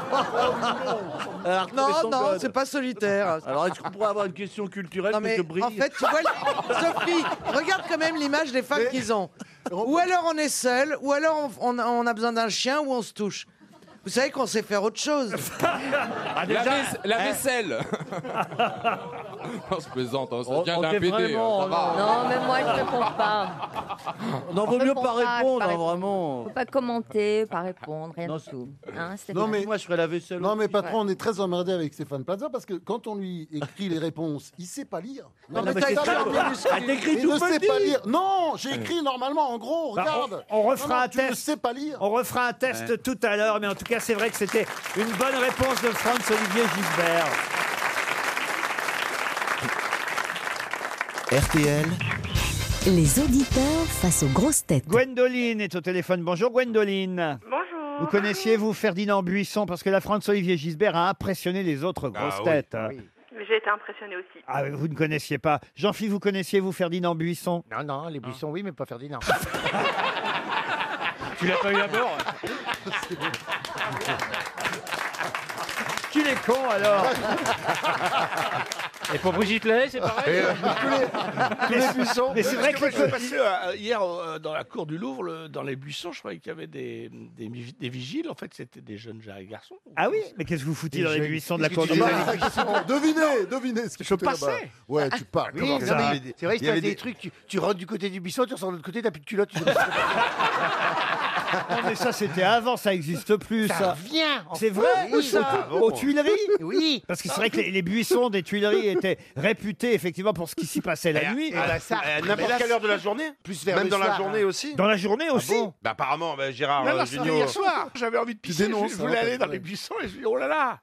P: Non, c'est pas solitaire.
S: Alors, est-ce qu'on pourrait avoir une question culturelle,
P: Non, mais
S: monsieur Brie?
P: en fait, tu vois, Sophie, regarde quand même l'image des femmes qu'ils ont. Ou alors on est seul, ou alors on a besoin d'un chien, ou on se touche. Vous savez qu'on sait faire autre chose.
L: La vaisselle. On se plaisante, hein, ça vient d'un
S: t'est
L: PD.
S: vraiment,
L: Ça va.
N: Non, mais moi, je ne réponds pas.
S: Non, vaut mieux pas répondre,
N: pas
S: hein, vraiment.
N: Faut pas commenter, pas répondre, rien du tout. Hein, Stéphane?
E: Non, mais
S: Moi, je ferais la vaisselle.
E: Non, mais patron, on est très emmerdé avec Stéphane Plaza parce que quand on lui écrit les réponses, il sait pas lire.
P: Non, mais
S: mais
P: t'as
S: c'est
P: écrit
S: ça,
P: en minuscule.
S: Elle t'écrit
E: Il
S: tout
E: ne sait
S: petit.
E: pas lire. Non, j'ai écrit normalement, en gros,
B: Bah,
E: regarde.
B: on refera
E: Non,
B: un
E: tu ne
B: test.
E: sais pas lire.
B: On refera un test tout à l'heure, mais en tout cas, c'est vrai que c'était une bonne réponse de Franz-Olivier Gisbert.
A: RTL,
T: Les auditeurs face aux grosses têtes.
B: Gwendoline est au téléphone. Bonjour Gwendoline.
F: Bonjour.
B: Vous connaissiez, vous, Ferdinand Buisson, parce que la Franz-Olivier Gisbert a impressionné les autres grosses têtes.
F: J'ai été impressionnée aussi.
B: Ah, vous ne connaissiez pas. Jean-Philippe, vous connaissiez, vous, Ferdinand Buisson?
O: Non, les Buissons, oui, mais pas Ferdinand.
C: Tu l'as pas eu à bord?
B: Qu'il est con, alors.
C: Et pour Brigitte Lahaie, c'est pareil?
B: Mais c'est vrai que
U: moi, je suis passé hier dans la cour du Louvre, dans les buissons, je croyais qu'il y avait des vigiles. En fait, c'était des jeunes garçons.
B: Ah oui? Mais qu'est-ce que vous foutiez dans les buissons de la cour du
E: Louvre?
B: Louvre?
E: Devinez ce que
U: Je passais.
E: Ouais, tu pars.
D: Oui,
E: comment
D: non,
E: ça
D: mais c'est vrai que t'as des trucs, tu rentres du côté du buisson, tu ressors de l'autre côté, t'as plus de culotte.
B: Non, mais ça, c'était avant, ça n'existe plus.
D: Ça revient.
B: C'est vrai?
D: Oui, ça.
B: Aux Tuileries?
D: Oui.
B: Parce que c'est vrai que les buissons des Tuileries étaient réputés, effectivement, pour ce qui s'y passait la nuit.
U: N'importe quelle heure de la journée.
D: Plus vers
U: Même
D: le
U: dans la
D: soir,
U: journée aussi.
B: Dans la journée aussi?
U: Bah, apparemment, Gérard Non, c'était Jugnot. hier soir. J'avais envie de pisser.
E: dénonces,
U: Je voulais
E: hein,
U: aller dans
E: t'as
U: les buissons et je me dis, oh là là.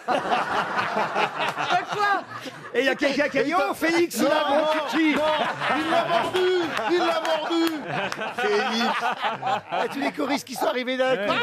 B: Et il y a quelqu'un qui a dit, oh, Félix, il a bon cutie.
E: Il l'a mordu.
D: C'est élite. Tous les choristes qui sont arrivés d'un coup.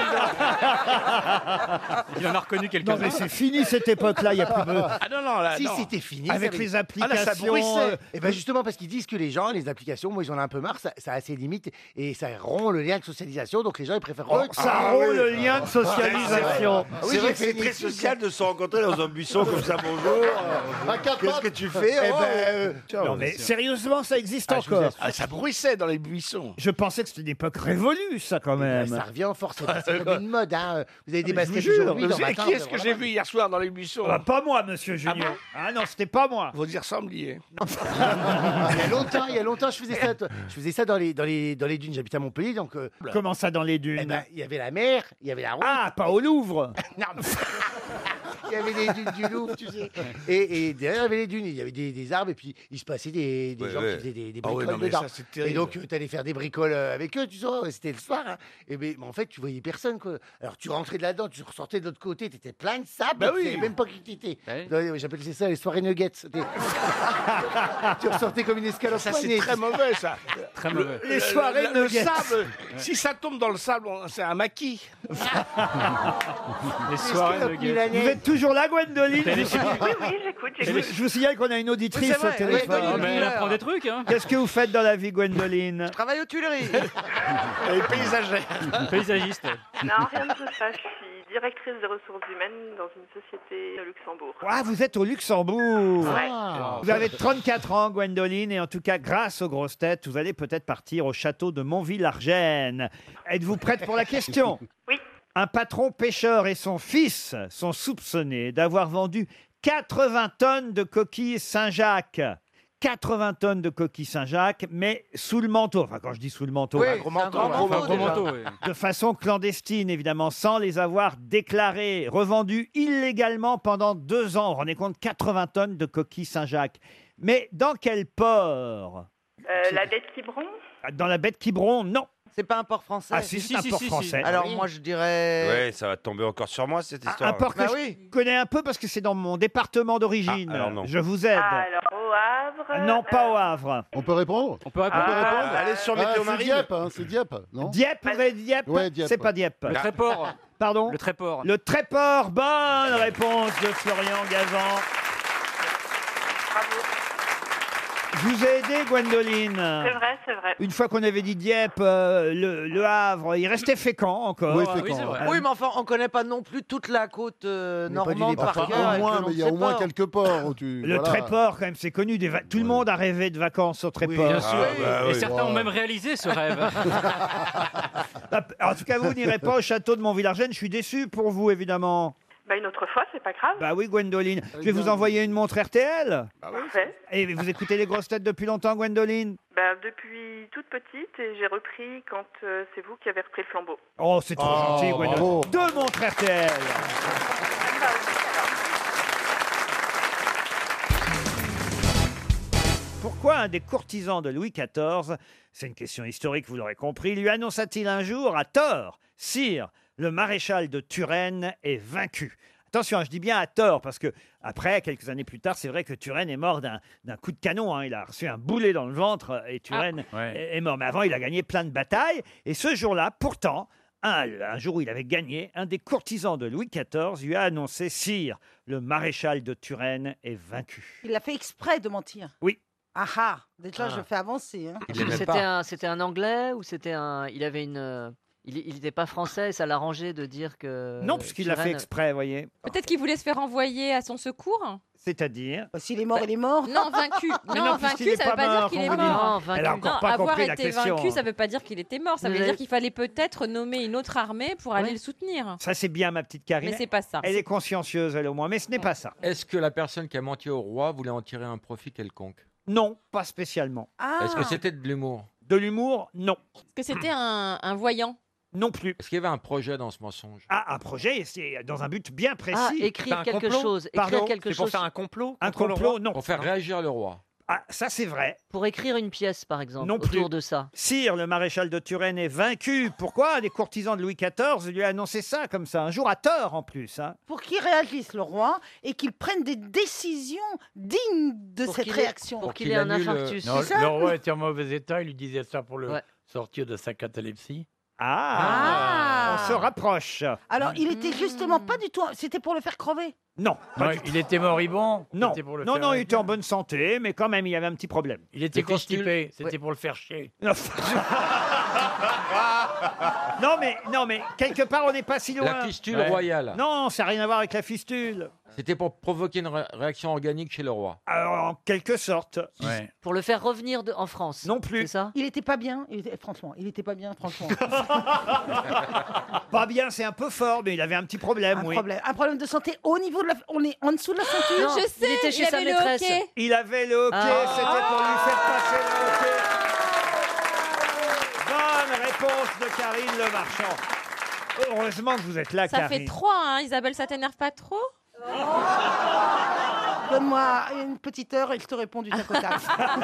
G: Il en a reconnu
B: Non,
G: quelqu'un.
B: mais c'est fini cette époque-là. Il y a plus de...
U: Ah non, non, là,
D: Si,
U: non.
D: c'était fini.
B: Avec
D: ça
B: les
D: avait-
B: applications.
U: Ah, là, ça bruissait.
D: Et ben justement parce qu'ils disent que les gens, les applications, moi ils en ont un peu marre, ça a ses limites et ça rompt le lien de socialisation, donc les gens ils préfèrent.
B: Ça rompt le lien de socialisation.
D: Ah oui,
U: C'est
D: j'ai
U: vrai que
D: fait
U: c'est
D: une
U: très
D: étude.
U: social de se rencontrer dans un buisson comme ça, bonjour. Qu'est-ce que tu fais
D: Eh ben,
B: Non, mais sérieusement, ça existe encore.
U: ça bruissait dans les buissons.
B: Je pensais que c'était une époque révolue, ça, quand même.
D: ça revient en force, c'est passé comme une mode. Hein. Vous avez des
B: mais je vous
D: baskets
B: jure.
D: aujourd'hui.
U: Mais
D: dans
U: vous savez,
D: matin,
U: qui est-ce que
D: vraiment-
U: j'ai vu hier soir dans les buissons?
B: Ah, pas moi, monsieur Junior. Ah non, c'était pas moi.
U: Vous y ressembliez.
D: Il y a longtemps, je faisais ça dans les dunes. J'habite à Montpellier, donc.
B: Comment ça, dans les dunes?
D: Eh ben, il y avait la mer, il y avait la route.
B: Ah, pas au Louvre.
D: Non, mais- Il y avait les dunes du Louvre, tu sais. Et derrière, il y avait les dunes. Il y avait des arbres et puis il se passait des gens qui faisaient des
U: Ah oui,
D: bricoles
U: non, mais
D: dedans.
U: ça, c'est terrible.
D: Et donc, tu allais faire des bricoles avec eux, tu sais. C'était le soir. Hein. Et mais en fait, tu voyais personne, quoi. Alors, tu rentrais de là-dedans, tu ressortais de l'autre côté, tu étais plein de sable.
U: Bah oui.
D: Tu savais même pas qui t'étais.
U: Bah oui.
D: Ouais, j'appelais ça les soirées nuggets. Tu ressortais comme une escalope.
U: Ça, c'est très mauvais, ça.
G: Très mauvais.
B: Les soirées
U: le
B: nuggets.
U: sable, si ça tombe dans le sable, c'est un maquis.
G: Les soirées de gueule.
B: Vous êtes toujours là, Gwendoline?
U: Télé-
F: Oui, j'écoute.
B: Je vous signale qu'on a une auditrice
P: Oui, c'est
B: au
P: vrai,
B: téléphone.
P: Gwendoline
G: Mais elle
P: Muller.
G: apprend des trucs, hein.
B: Qu'est-ce que vous faites dans la vie, Gwendoline?
P: Je travaille aux Tuileries.
U: Elle est paysagère.
G: Paysagiste.
F: Non, rien de tout ça. Je suis directrice des ressources humaines dans une société au Luxembourg.
B: Ah, vous êtes au Luxembourg.
F: Ouais.
B: Vous avez 34 ans, Gwendoline, et en tout cas, grâce aux grosses têtes, vous allez peut-être partir au château de Montville-Argène. Êtes-vous prête pour la question?
F: Oui.
B: Un patron pêcheur et son fils sont soupçonnés d'avoir vendu 80 tonnes de coquilles Saint-Jacques. 80 tonnes de coquilles Saint-Jacques, mais sous le manteau. Enfin, quand je dis sous le manteau,
P: Oui,
B: hein,
P: c'est un grand manteau, déjà.
G: manteau, oui.
B: de façon clandestine, évidemment, sans les avoir déclarés, revendus illégalement pendant 2 ans. Vous vous rendez compte, 80 tonnes de coquilles Saint-Jacques. Mais dans quel port?
F: La dette Quiberon.
B: Dans la baie de Quiberon, non.
P: C'est pas un port français.
B: Ah si, c'est un port français.
P: Alors moi je dirais.
V: Ouais, ça va tomber encore sur moi cette histoire.
B: Un port que
P: Bah
B: je
P: oui.
B: connais un peu parce que c'est dans mon département d'origine.
V: Ah, alors non.
B: Je vous aide.
F: Alors, au Havre.
B: Non, pas au Havre.
E: On peut répondre
G: On peut répondre.
U: Allez sur
E: Ah,
U: Météo
E: c'est
U: Marine.
E: Dieppe, hein, c'est Dieppe, non
B: Dieppe, vous avez dit Dieppe?
E: Ouais, Dieppe.
B: C'est pas Dieppe.
G: Le Tréport.
B: Pardon?
G: Le Tréport.
B: Le Tréport. Bonne réponse de Florian Gazan.
F: Bravo.
B: Je vous ai aidé, Gwendoline.
F: C'est vrai, c'est vrai.
B: Une fois qu'on avait dit Dieppe, le Havre, il restait Fécamp encore.
E: Oui,
G: Ah, oui,
E: Fécamp,
G: c'est
E: ouais.
G: vrai.
P: Oui, mais enfin, on connaît pas non plus toute la côte normande par
E: Enfin,
P: cœur.
E: au
P: avec
E: moins,
P: le nom
E: mais il y
P: de
E: a
P: ses
E: au moins
P: ports.
E: quelques ports où tu.
B: Le
E: voilà.
B: Tréport, quand même, c'est connu. Tout le monde a rêvé de vacances au Tréport.
G: Bien sûr.
U: bah
G: Et
U: oui.
G: certains ont même réalisé ce rêve.
B: En tout cas, vous n'irez pas au château de Montville-Argène. Je suis déçu pour vous, évidemment.
F: Bah, une autre fois, c'est pas grave.
B: Bah oui, Gwendoline. Je vais vous envoyer une montre RTL.
F: Parfait.
B: Et vous écoutez les grosses têtes depuis longtemps, Gwendoline?
F: Bah, depuis toute petite, et j'ai repris quand c'est vous qui avez repris le flambeau.
B: Oh, c'est trop gentil, Gwendoline.
E: bravo.
B: 2 montres RTL. Pourquoi un des courtisans de Louis XIV, c'est une question historique, vous l'aurez compris, lui annonça-t-il un jour à tort: Sire, le maréchal de Turenne est vaincu? Attention, je dis bien à tort, parce que après, quelques années plus tard, c'est vrai que Turenne est mort d'un coup de canon. Hein. Il a reçu un boulet dans le ventre et Turenne est mort. Mais avant, il a gagné plein de batailles. Et ce jour-là, pourtant, un jour où il avait gagné, un des courtisans de Louis XIV lui a annoncé: Sire, le maréchal de Turenne est vaincu.
H: Il a fait exprès de mentir.
B: Oui.
H: Ah ah, déjà je fais avancer. Hein.
W: C'était un Anglais ou c'était un. Il avait une. Il n'était pas français et ça l'arrangeait de dire que.
B: Non, puisqu'il l'a fait exprès, vous voyez.
X: Peut-être qu'il voulait se faire envoyer à son secours.
B: C'est-à-dire
H: S'il est mort, il est mort.
X: Non, vaincu.
B: Mais
X: Non,
B: non, puisqu'il
X: vaincu,
B: est
X: ça veut
B: pas
X: pas dire
B: mort,
X: qu'il
B: on
X: est
B: vous dit.
X: mort.
B: Non, elle a encore
X: Non,
B: pas
X: avoir
B: compris la
X: été
B: question.
X: vaincu, ça veut pas dire qu'il était mort. Ça veut
W: Vous
X: dire qu'il fallait peut-être nommer une autre armée pour aller
W: Ouais.
X: le soutenir.
B: Ça, c'est bien, ma petite Karine.
X: Mais c'est pas ça.
B: Elle est consciencieuse, elle, au moins. Mais ce n'est pas ça.
Q: Est-ce que la personne qui a menti au roi voulait en tirer un profit quelconque?
B: Non, pas spécialement.
X: Ah.
Q: Est-ce que c'était de l'humour?
B: De l'humour? Non.
X: Est-ce que c'était un voyant?
B: Non plus.
Q: Est-ce qu'il y avait un projet dans ce mensonge?
B: Ah, un projet, c'est dans un but bien précis.
W: Ah, écrire quelque chose. Écrire
B: Pardon
W: quelque
G: C'est pour
W: chose.
G: faire un complot
B: Un
G: contre le
B: complot,
G: roi
B: non.
Q: Pour faire réagir le roi?
B: Ah, ça c'est vrai.
W: Pour écrire une pièce, par exemple,
B: Non plus.
W: autour de ça.
B: Sire, le maréchal de Turenne est vaincu. Pourquoi? Les courtisans de Louis XIV lui ont annoncé ça comme ça, un jour à tort en plus. Hein.
H: Pour qu'il réagisse, le roi, et qu'il prenne des décisions dignes de
W: Pour
H: cette
W: qu'il ait-
H: réaction.
W: pour qu'il ait un infarctus.
C: Non,
H: C'est ça
C: le roi était en mauvais état, il lui disait ça pour le
W: Ouais.
C: sortir de sa catalepsie.
B: Ah, on se rapproche.
H: Alors, il était justement pas du tout. C'était pour le faire crever.
B: Non, pas
C: Non,
B: du tout.
C: il était moribond.
B: Non,
C: C'était pour le
B: non,
C: faire-
B: non, il était en bonne santé, mais quand même, il y avait un petit problème.
C: Il était
W: Les fistules.
C: constipé, c'était
W: Ouais.
C: pour le faire chier.
B: Non, mais quelque part, on n'est pas si loin.
Q: La fistule
C: Ouais.
Q: royale.
B: Non, ça n'a rien à voir avec la fistule.
Q: C'était pour provoquer une réaction organique chez le roi.
B: Alors, en quelque sorte.
C: Ouais.
W: Pour le faire revenir en France.
B: Non plus.
W: C'est ça?
H: Il était pas bien. Franchement, il était pas bien, franchement.
B: Pas bien, c'est un peu fort, mais il avait un petit problème, oui.
H: Un problème de santé au niveau de la. On est en dessous de la ceinture.
W: Non,
X: Je
W: il
X: sais,
W: était chez
X: il
W: sa
X: avait le
W: maîtresse.
X: hockey.
B: Il avait le hockey,
W: Ah.
B: c'était pour lui faire passer le hockey. Bonne réponse de Karine Le Marchand. Heureusement que vous êtes là,
X: Ça
B: Karine.
X: fait 3, hein. Isabelle, ça t'énerve pas trop?
H: Donne-moi une petite heure et je te réponds du tac au tac.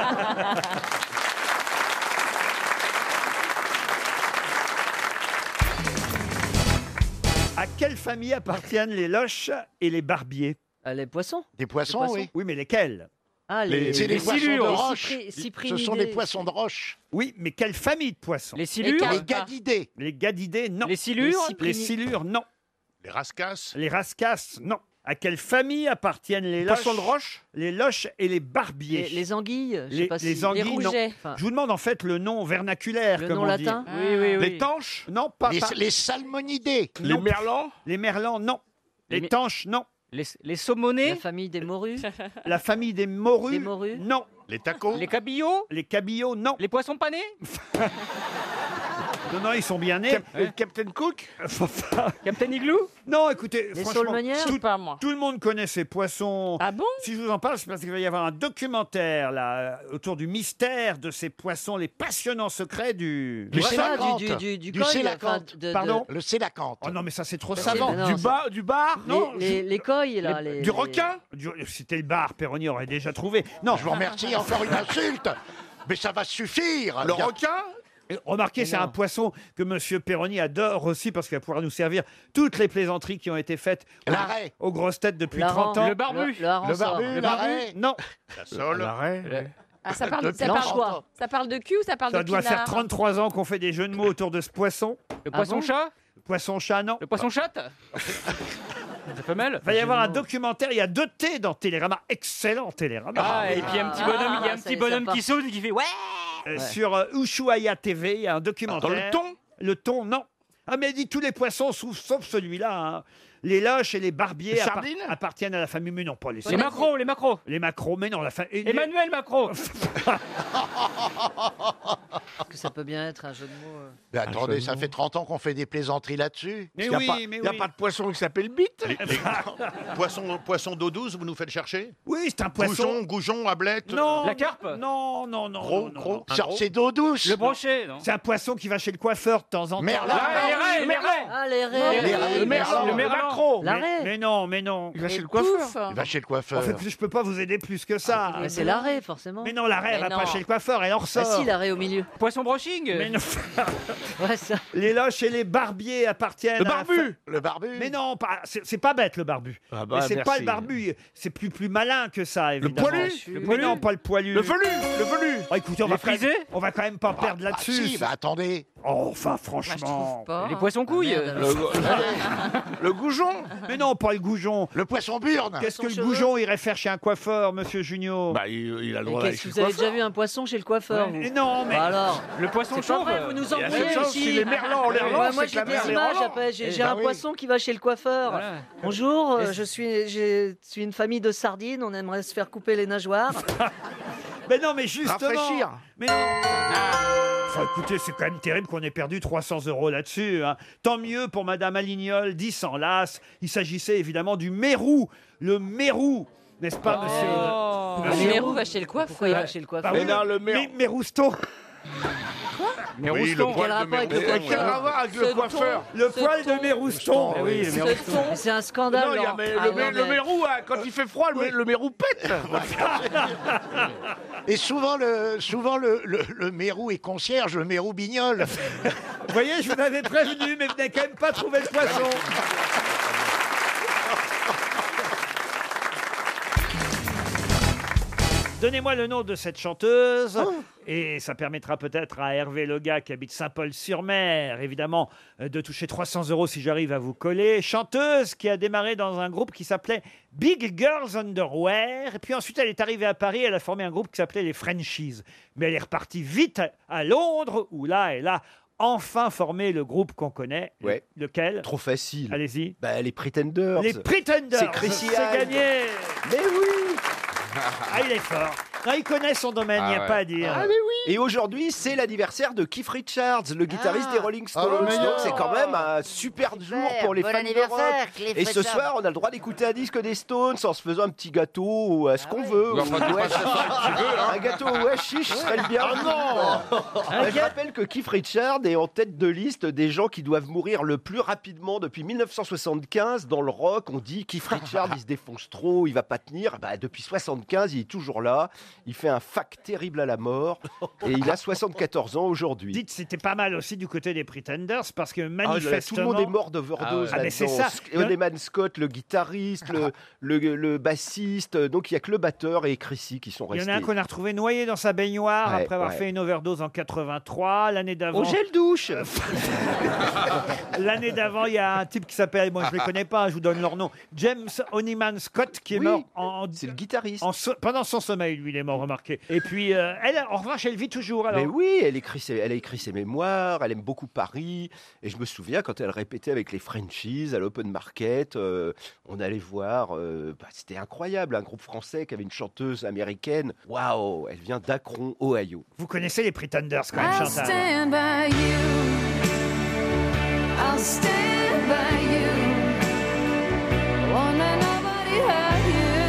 B: À quelle famille appartiennent les loches et les barbiers?
W: Les poissons.
O: Des poissons,
W: poissons.
O: oui.
B: Oui, mais lesquels?
W: Ah,
O: C'est des poissons de
W: silures.
O: roche.
W: Les
O: Ce sont des poissons de roche.
B: Oui, mais quelle famille de poissons?
G: Les silures
O: Les gadidés.
B: Les gadidés, non.
G: Les silures
B: Les silures, non.
I: Les rascasses.
B: Les rascasses, non. À quelle famille appartiennent les loches?
U: Poisson de roche.
B: Les loches et les barbiers.
W: Les anguilles, je sais pas si...
B: les anguilles,
X: les
B: non.
X: rougets.
B: Je vous demande en fait le nom vernaculaire,
W: Le
B: comme
W: nom
B: on
W: latin.
B: dit.
G: Oui, oui, oui.
U: Les tanches.
B: Non, pas, pas-
O: Les salmonidés.
U: Les
B: Non.
U: merlans.
B: Les merlans, non. Les
G: Les-
B: tanches, non.
G: Les saumonés,
W: La famille des morues.
B: La famille des morues,
W: Des morues.
B: non.
I: Les tacos.
G: les cabillots,
B: Les cabillots, non.
G: les poissons panés,
B: Non, non, ils sont bien nés.
U: Captain Cook.
G: Captain Igloo.
B: Non, écoutez,
W: Les
B: franchement,
W: saulmonières.
B: tout,
X: Pas moi.
B: tout le monde connaît ces poissons.
X: Ah bon?
B: Si je vous en parle, c'est parce qu'il va y avoir un documentaire là autour du mystère de ces poissons, les passionnants secrets du.
O: Du
W: Voilà,
O: sélacanthe.
W: du
O: Du
W: coil,
O: sélacanthe.
W: enfin, de-
B: Pardon.
O: Le sélacanthe.
B: Oh non, mais ça c'est trop
W: C'est-
B: savant.
W: non,
U: Du bar.
B: Non,
W: les coils, là.
U: Du
W: les-
U: requin.
B: C'était le bar, Perroni aurait déjà trouvé. Non,
O: Je vous remercie, encore une insulte. Mais ça va suffire.
U: Le
O: Bien-
U: requin.
B: remarquez, c'est
W: non.
B: un poisson que Monsieur Perroni adore aussi parce qu'il va pouvoir nous servir toutes les plaisanteries qui ont été faites
O: L'arrêt.
B: aux grosses têtes depuis
W: L'hareng.
B: 30 ans.
G: Le barbu.
W: Le hareng
O: Le
W: sort.
O: barbu, l'arrêt.
B: Non,
I: La sole.
X: Ah, ça parle,
O: Depuis
X: ça, parle,
O: 30 ans.
X: ça parle de cul ou ça parle
B: ça
X: de
B: doit faire
X: pinard
B: 33 ans qu'on fait des jeux de mots autour de ce poisson.
G: Le
W: Ah
G: poisson
W: bon
G: chat,
B: Poisson-chat, non.
G: le poisson chatte. Ça fait mal.
B: Il va y avoir un documentaire, il y a 2 T dans Télérama, excellent Télérama.
G: Ah, et puis il y a un petit bonhomme, il y a un
W: ça-
G: petit
W: ça
G: bonhomme
W: part.
G: qui saute et qui fait ouais.
B: Sur Ushuaïa TV, il y a un documentaire.
U: Dans le thon.
B: Le thon, non. Ah, mais dit tous les poissons, sauf celui-là. Hein. Les loches et les barbiers
U: Les sardines
B: appartiennent à la famille, mais non, pas les
G: Les
B: sardines.
G: macros, les macros.
B: Les macros, mais non, la famille.
G: Emmanuel Macron.
W: Que ça peut bien être un jeu de mots.
O: Mais attendez, ça fait 30 ans qu'on fait des plaisanteries là-dessus.
B: Mais
U: Il n'y a,
B: oui,
U: pas,
B: mais
U: y a
B: oui.
U: pas de poisson qui s'appelle bite.
I: Poisson d'eau douce, vous nous faites chercher.
B: Oui, c'est un poisson.
I: Goujon, ablette.
B: Non.
G: La carpe.
B: Non, non, non. non.
O: C'est d'eau douce.
G: Le brochet, non.
B: C'est un poisson qui va chez le coiffeur de temps en temps.
O: Merlan.
G: Les raies, les raies.
W: Ah, les raies.
O: Le merlan.
G: Le merlan.
W: L'arrêt.
B: Mais non, mais non.
U: Il va
X: Et
U: chez le coiffeur.
X: pouf.
O: Il va chez le
B: En
O: coiffeur.
B: fait, je peux pas vous aider plus que ça.
W: Mais c'est l'arrêt, forcément.
B: Mais non, l'arrêt, elle
X: Mais
B: va pas
X: non.
B: chez le coiffeur, elle en
W: Ah
B: ressort.
W: si, l'arrêt au milieu.
G: Poisson brushing.
B: Mais non.
W: Ouais, ça.
B: Les loches et les barbiers appartiennent
U: Le
B: à la
U: barbu.
O: Le barbu.
B: Mais non, c'est pas bête le barbu.
U: Ah bah,
B: mais c'est
U: merci.
B: pas le barbu, c'est plus malin que ça, évidemment.
U: poilu.
B: Mais
U: poilu.
B: non, pas le poilu.
U: Le velu. Le velu.
B: Oh, écoutez,
G: Les frisés
B: on va quand même pas perdre
O: Ah,
B: là-dessus.
O: si, bah attendez.
B: Oh, enfin,
X: Bah, je
B: franchement.
X: trouve pas.
G: Les poissons couilles.
W: merde, alors.
U: Le goujon.
B: Mais non, pas le goujon.
O: Le poisson burne.
B: Qu'est-ce que le
W: cheveu.
B: goujon irait faire chez un coiffeur, monsieur Junio?
U: Bah, il a le
W: Et
U: droit d'aller
W: qu'est-ce
U: chez
W: que
U: le
W: vous avez
U: coiffeur.
W: déjà vu un poisson chez le coiffeur vous
B: Mais non, mais.
W: Bah alors.
G: Le poisson
W: C'est pas
G: chauve.
W: vrai, vous nous
U: Il y a
W: embrouillez
U: cette chance,
W: aussi.
U: si les merlans, les
W: Ouais,
U: relans,
W: moi
U: c'est que
W: j'ai
U: la mer
W: des
U: les
W: images
U: relance.
W: après. J'ai
O: bah
W: un
O: oui.
W: poisson qui va chez le coiffeur.
G: Voilà.
W: Bonjour, je suis une famille de sardines. On aimerait se faire couper les nageoires.
B: Mais non, mais justement.
U: Rafraîchir.
B: Mais non. Enfin, écoutez, c'est quand même terrible qu'on ait perdu 300 € là-dessus. Hein. Tant mieux pour Madame Alignol, 10 sans las. Il s'agissait évidemment du mérou. Le mérou, n'est-ce pas, monsieur
X: Le Mérou va chez le
W: Pourquoi il
X: coiffeur.
W: va chez le coiffeur
U: Mais non, le mer-
B: Mérouston.
G: Mais
U: Oui, le
G: Rouston.
U: poil
W: Quel
U: de
W: rapport avec
U: mes
W: le
U: roustons.
W: coiffeur
U: Quel rapport avec le
W: Ce
U: coiffeur
B: Le poil de mes roustons.
G: Ah oui, mais Rouston.
W: Mais c'est un scandale.
U: Non, il y a
W: Laurent.
U: mais
W: Ah
U: le,
W: non,
U: le
W: mais-
U: mérou, hein, quand il fait froid, le mérou pète.
O: Et souvent, le mérou est concierge, le mérou bignole.
B: Vous voyez, je vous avais prévenu, mais vous n'avez quand même pas trouvé le poisson. Donnez-moi le nom de cette chanteuse. Et ça permettra peut-être à Hervé Lega, qui habite Saint-Paul-sur-Mer, évidemment, de toucher 300 € si j'arrive à vous coller. Chanteuse qui a démarré dans un groupe qui s'appelait Big Girls Underwear. Et puis ensuite, elle est arrivée à Paris. Elle a formé un groupe qui s'appelait les Frenchies. Mais elle est repartie vite à Londres, où là, elle a enfin formé le groupe qu'on connaît.
J: Ouais.
B: Lequel?
J: Trop facile.
B: Allez-y.
J: Bah, les Pretenders.
B: Les Pretenders.
J: C'est Chrissy
B: C'est
J: Hine.
B: gagné.
J: Mais oui.
B: Ah, il est fort. Non, il connaît son domaine, il n'y a pas à dire.
J: Ah, mais oui. Et aujourd'hui, c'est l'anniversaire de Keith Richards, le guitariste des Rolling Stones.
E: le meilleur.
J: Donc c'est quand même un super jour pour les
D: Bon
J: fans
D: anniversaire,
J: de rock.
D: Cliff
J: Et ce
D: Richard.
J: soir, on a le droit d'écouter un disque des Stones en se faisant un petit gâteau ou à ce qu'on veut.
L: Ou enfin, tu
J: Ouais,
L: passes ça comme tu veux, hein.
J: un gâteau au hashish serait le bien.
E: Ah non.
J: Je rappelle que Keith Richards est en tête de liste des gens qui doivent mourir le plus rapidement depuis 1975 dans le rock. On dit Keith Richards, il se défonce trop, il va pas tenir. Bah, depuis 75, il est toujours là. Il fait un fac terrible à la mort et il a 74 ans aujourd'hui.
B: Dites, c'était pas mal aussi du côté des Pretenders parce que
J: Tout le
B: manifestement.
J: monde est mort d'overdose
B: Ah mais c'est
J: là-dedans.
B: ça.
J: Coleman Scott, le guitariste, le bassiste. Donc il y a que le batteur et Chrissy qui sont
B: Il y
J: restés.
B: en a un qu'on a retrouvé noyé dans sa baignoire
J: Ouais,
B: après avoir
J: ouais.
B: fait une overdose en 83. L'année d'avant.
J: Au gel douche.
B: L'année d'avant, il y a un type qui s'appelle, moi je ne les connais pas, je vous donne leur nom, James Honeyman Scott, qui est mort
J: c'est le guitariste.
B: pendant son sommeil, lui, il est mort, remarquez. Et puis, elle, en revanche, elle vit toujours. Alors.
J: Mais oui, elle a écrit ses mémoires, elle aime beaucoup Paris. Et je me souviens quand elle répétait avec les Frenchies à l'Open Market, on allait voir, c'était incroyable, un groupe français qui avait une chanteuse américaine. Waouh, elle vient d'Akron, Ohio.
B: Vous connaissez les Pretenders quand même,
K: I'll
B: Chantal.
K: stand by you. I'll stand by you. Won't let nobody hurt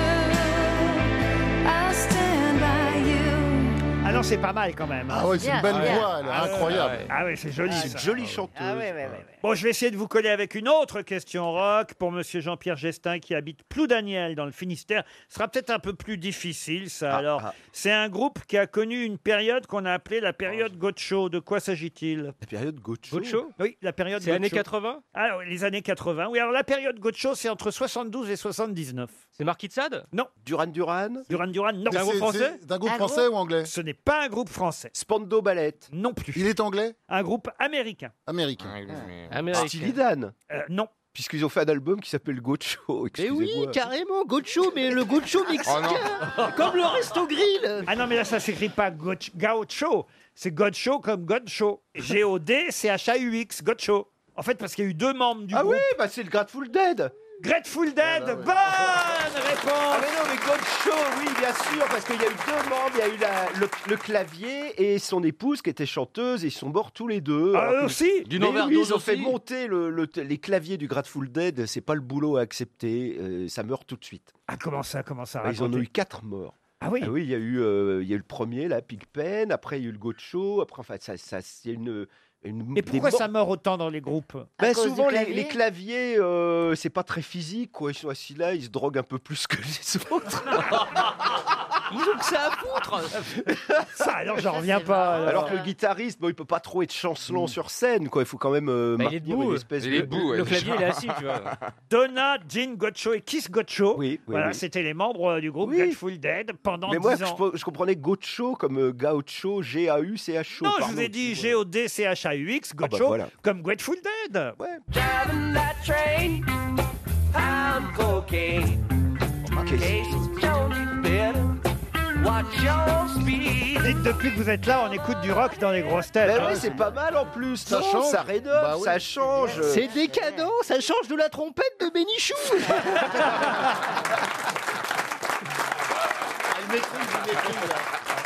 K: you. I'll stand by you.
B: Ah non, c'est pas mal quand même.
E: Ah ouais, c'est une belle voix, elle est incroyable.
B: Ah oui, c'est joli.
J: C'est
B: ça.
J: une jolie chanteuse.
D: Ah ouais, ouais, ouais.
B: Bon, je vais essayer de vous coller avec une autre question rock pour monsieur Jean-Pierre Gestin qui habite Ploudaniel dans le Finistère. Ce sera peut-être un peu plus difficile, ça. Alors, c'est un groupe qui a connu une période qu'on a appelée la période Gaucho. De quoi s'agit-il?
J: La période Gaucho.
G: Gaucho?
B: Oui, la période
G: C'est
B: Gaucho.
G: années 80?
B: Ah, oui, les années 80. Oui, alors la période Gaucho, c'est entre 72 et 79.
G: C'est Marquis de Sade?
B: Non.
J: Duran Duran.
B: Duran Duran, non.
G: C'est un groupe français?
E: C'est un groupe français ou anglais?
B: Ce n'est pas un groupe français.
J: Spandau Ballet.
B: Non plus.
E: Il est anglais?
B: Un groupe américain.
E: Américain.
G: Américain.
J: Steely Dan.
B: Non.
J: Puisqu'ils ont fait un album qui s'appelle Gaucho.
D: Mais oui,
J: excusez-moi.
D: carrément, Gaucho, mais le Gaucho mexicain. Comme le Resto Grill.
B: Ah non, mais là, ça s'écrit pas Gaucho. C'est Gaucho comme Gaucho. G-O-D-C-H-A-U-X, Gaucho. En fait, parce qu'il y a eu deux membres du
J: Ah
B: groupe.
J: oui, bah c'est le Grateful Dead.
B: Grateful Dead, bonne réponse.
J: Ah mais non, mais Gaucho, oui, bien sûr, parce qu'il y a eu deux membres, il y a eu le clavier et son épouse qui était chanteuse, et ils sont morts tous les deux.
B: Ah,
J: Alors
B: eux
J: que-
B: aussi
G: D'une
J: Mais oui,
G: overdose
J: ils ont fait
G: aussi.
J: monter les claviers du Grateful Dead, c'est pas le boulot à accepter, ça meurt tout de suite.
B: Ah, comment ça
J: Ils en ont
B: raconter
J: eu 4 morts.
B: Ah oui.
J: Ah oui, il y a eu le premier, là, Pigpen, après il y a eu le Gaucho, après, enfin, il y a une
B: Et pourquoi ça meurt autant dans les groupes?
J: Ben,
D: cause
J: souvent,
D: du clavier
J: les claviers, c'est pas très physique, quoi. Ils sont assis là, ils se droguent un peu plus que les autres.
G: Ils ont que ça à foutre.
B: Ça, alors, j'en reviens pas.
J: Alors que le guitariste, bon, il peut pas trop être chancelant sur scène, quoi. Il faut quand même
G: Bah, il est
J: maintenir
G: debout.
J: une espèce
L: Il est
J: de...
L: debout, ouais.
G: Le clavier, il est assis, tu vois.
B: Donna, Jean Gaucho et Keith Gaucho.
J: Oui, oui,
B: Voilà,
J: oui.
B: c'était les membres du groupe
J: Oui.
B: Grateful Dead pendant
J: Mais moi,
B: 10 ans.
J: je comprenais Gaucho comme Gaucho, G-A-U-C-H-O.
B: Non, je
J: pardon,
B: vous ai dit
J: excusez-moi.
B: G-O-D-C-H-A-U-X,
J: bah
B: Gaucho,
J: voilà.
B: comme Grateful Dead.
K: Driving that train, I'm cocaine. Don't you better watch your speed.
B: Dites, depuis que vous êtes là, on écoute du rock dans les grosses têtes.
J: Ben
B: hein.
J: oui, c'est pas mal en plus.
E: Ça
J: Non,
E: change.
J: ça rénove,
E: Bah oui.
J: ça change.
D: C'est décadent, ça change de la trompette de Bénichou.
E: Elle maîtrise, là.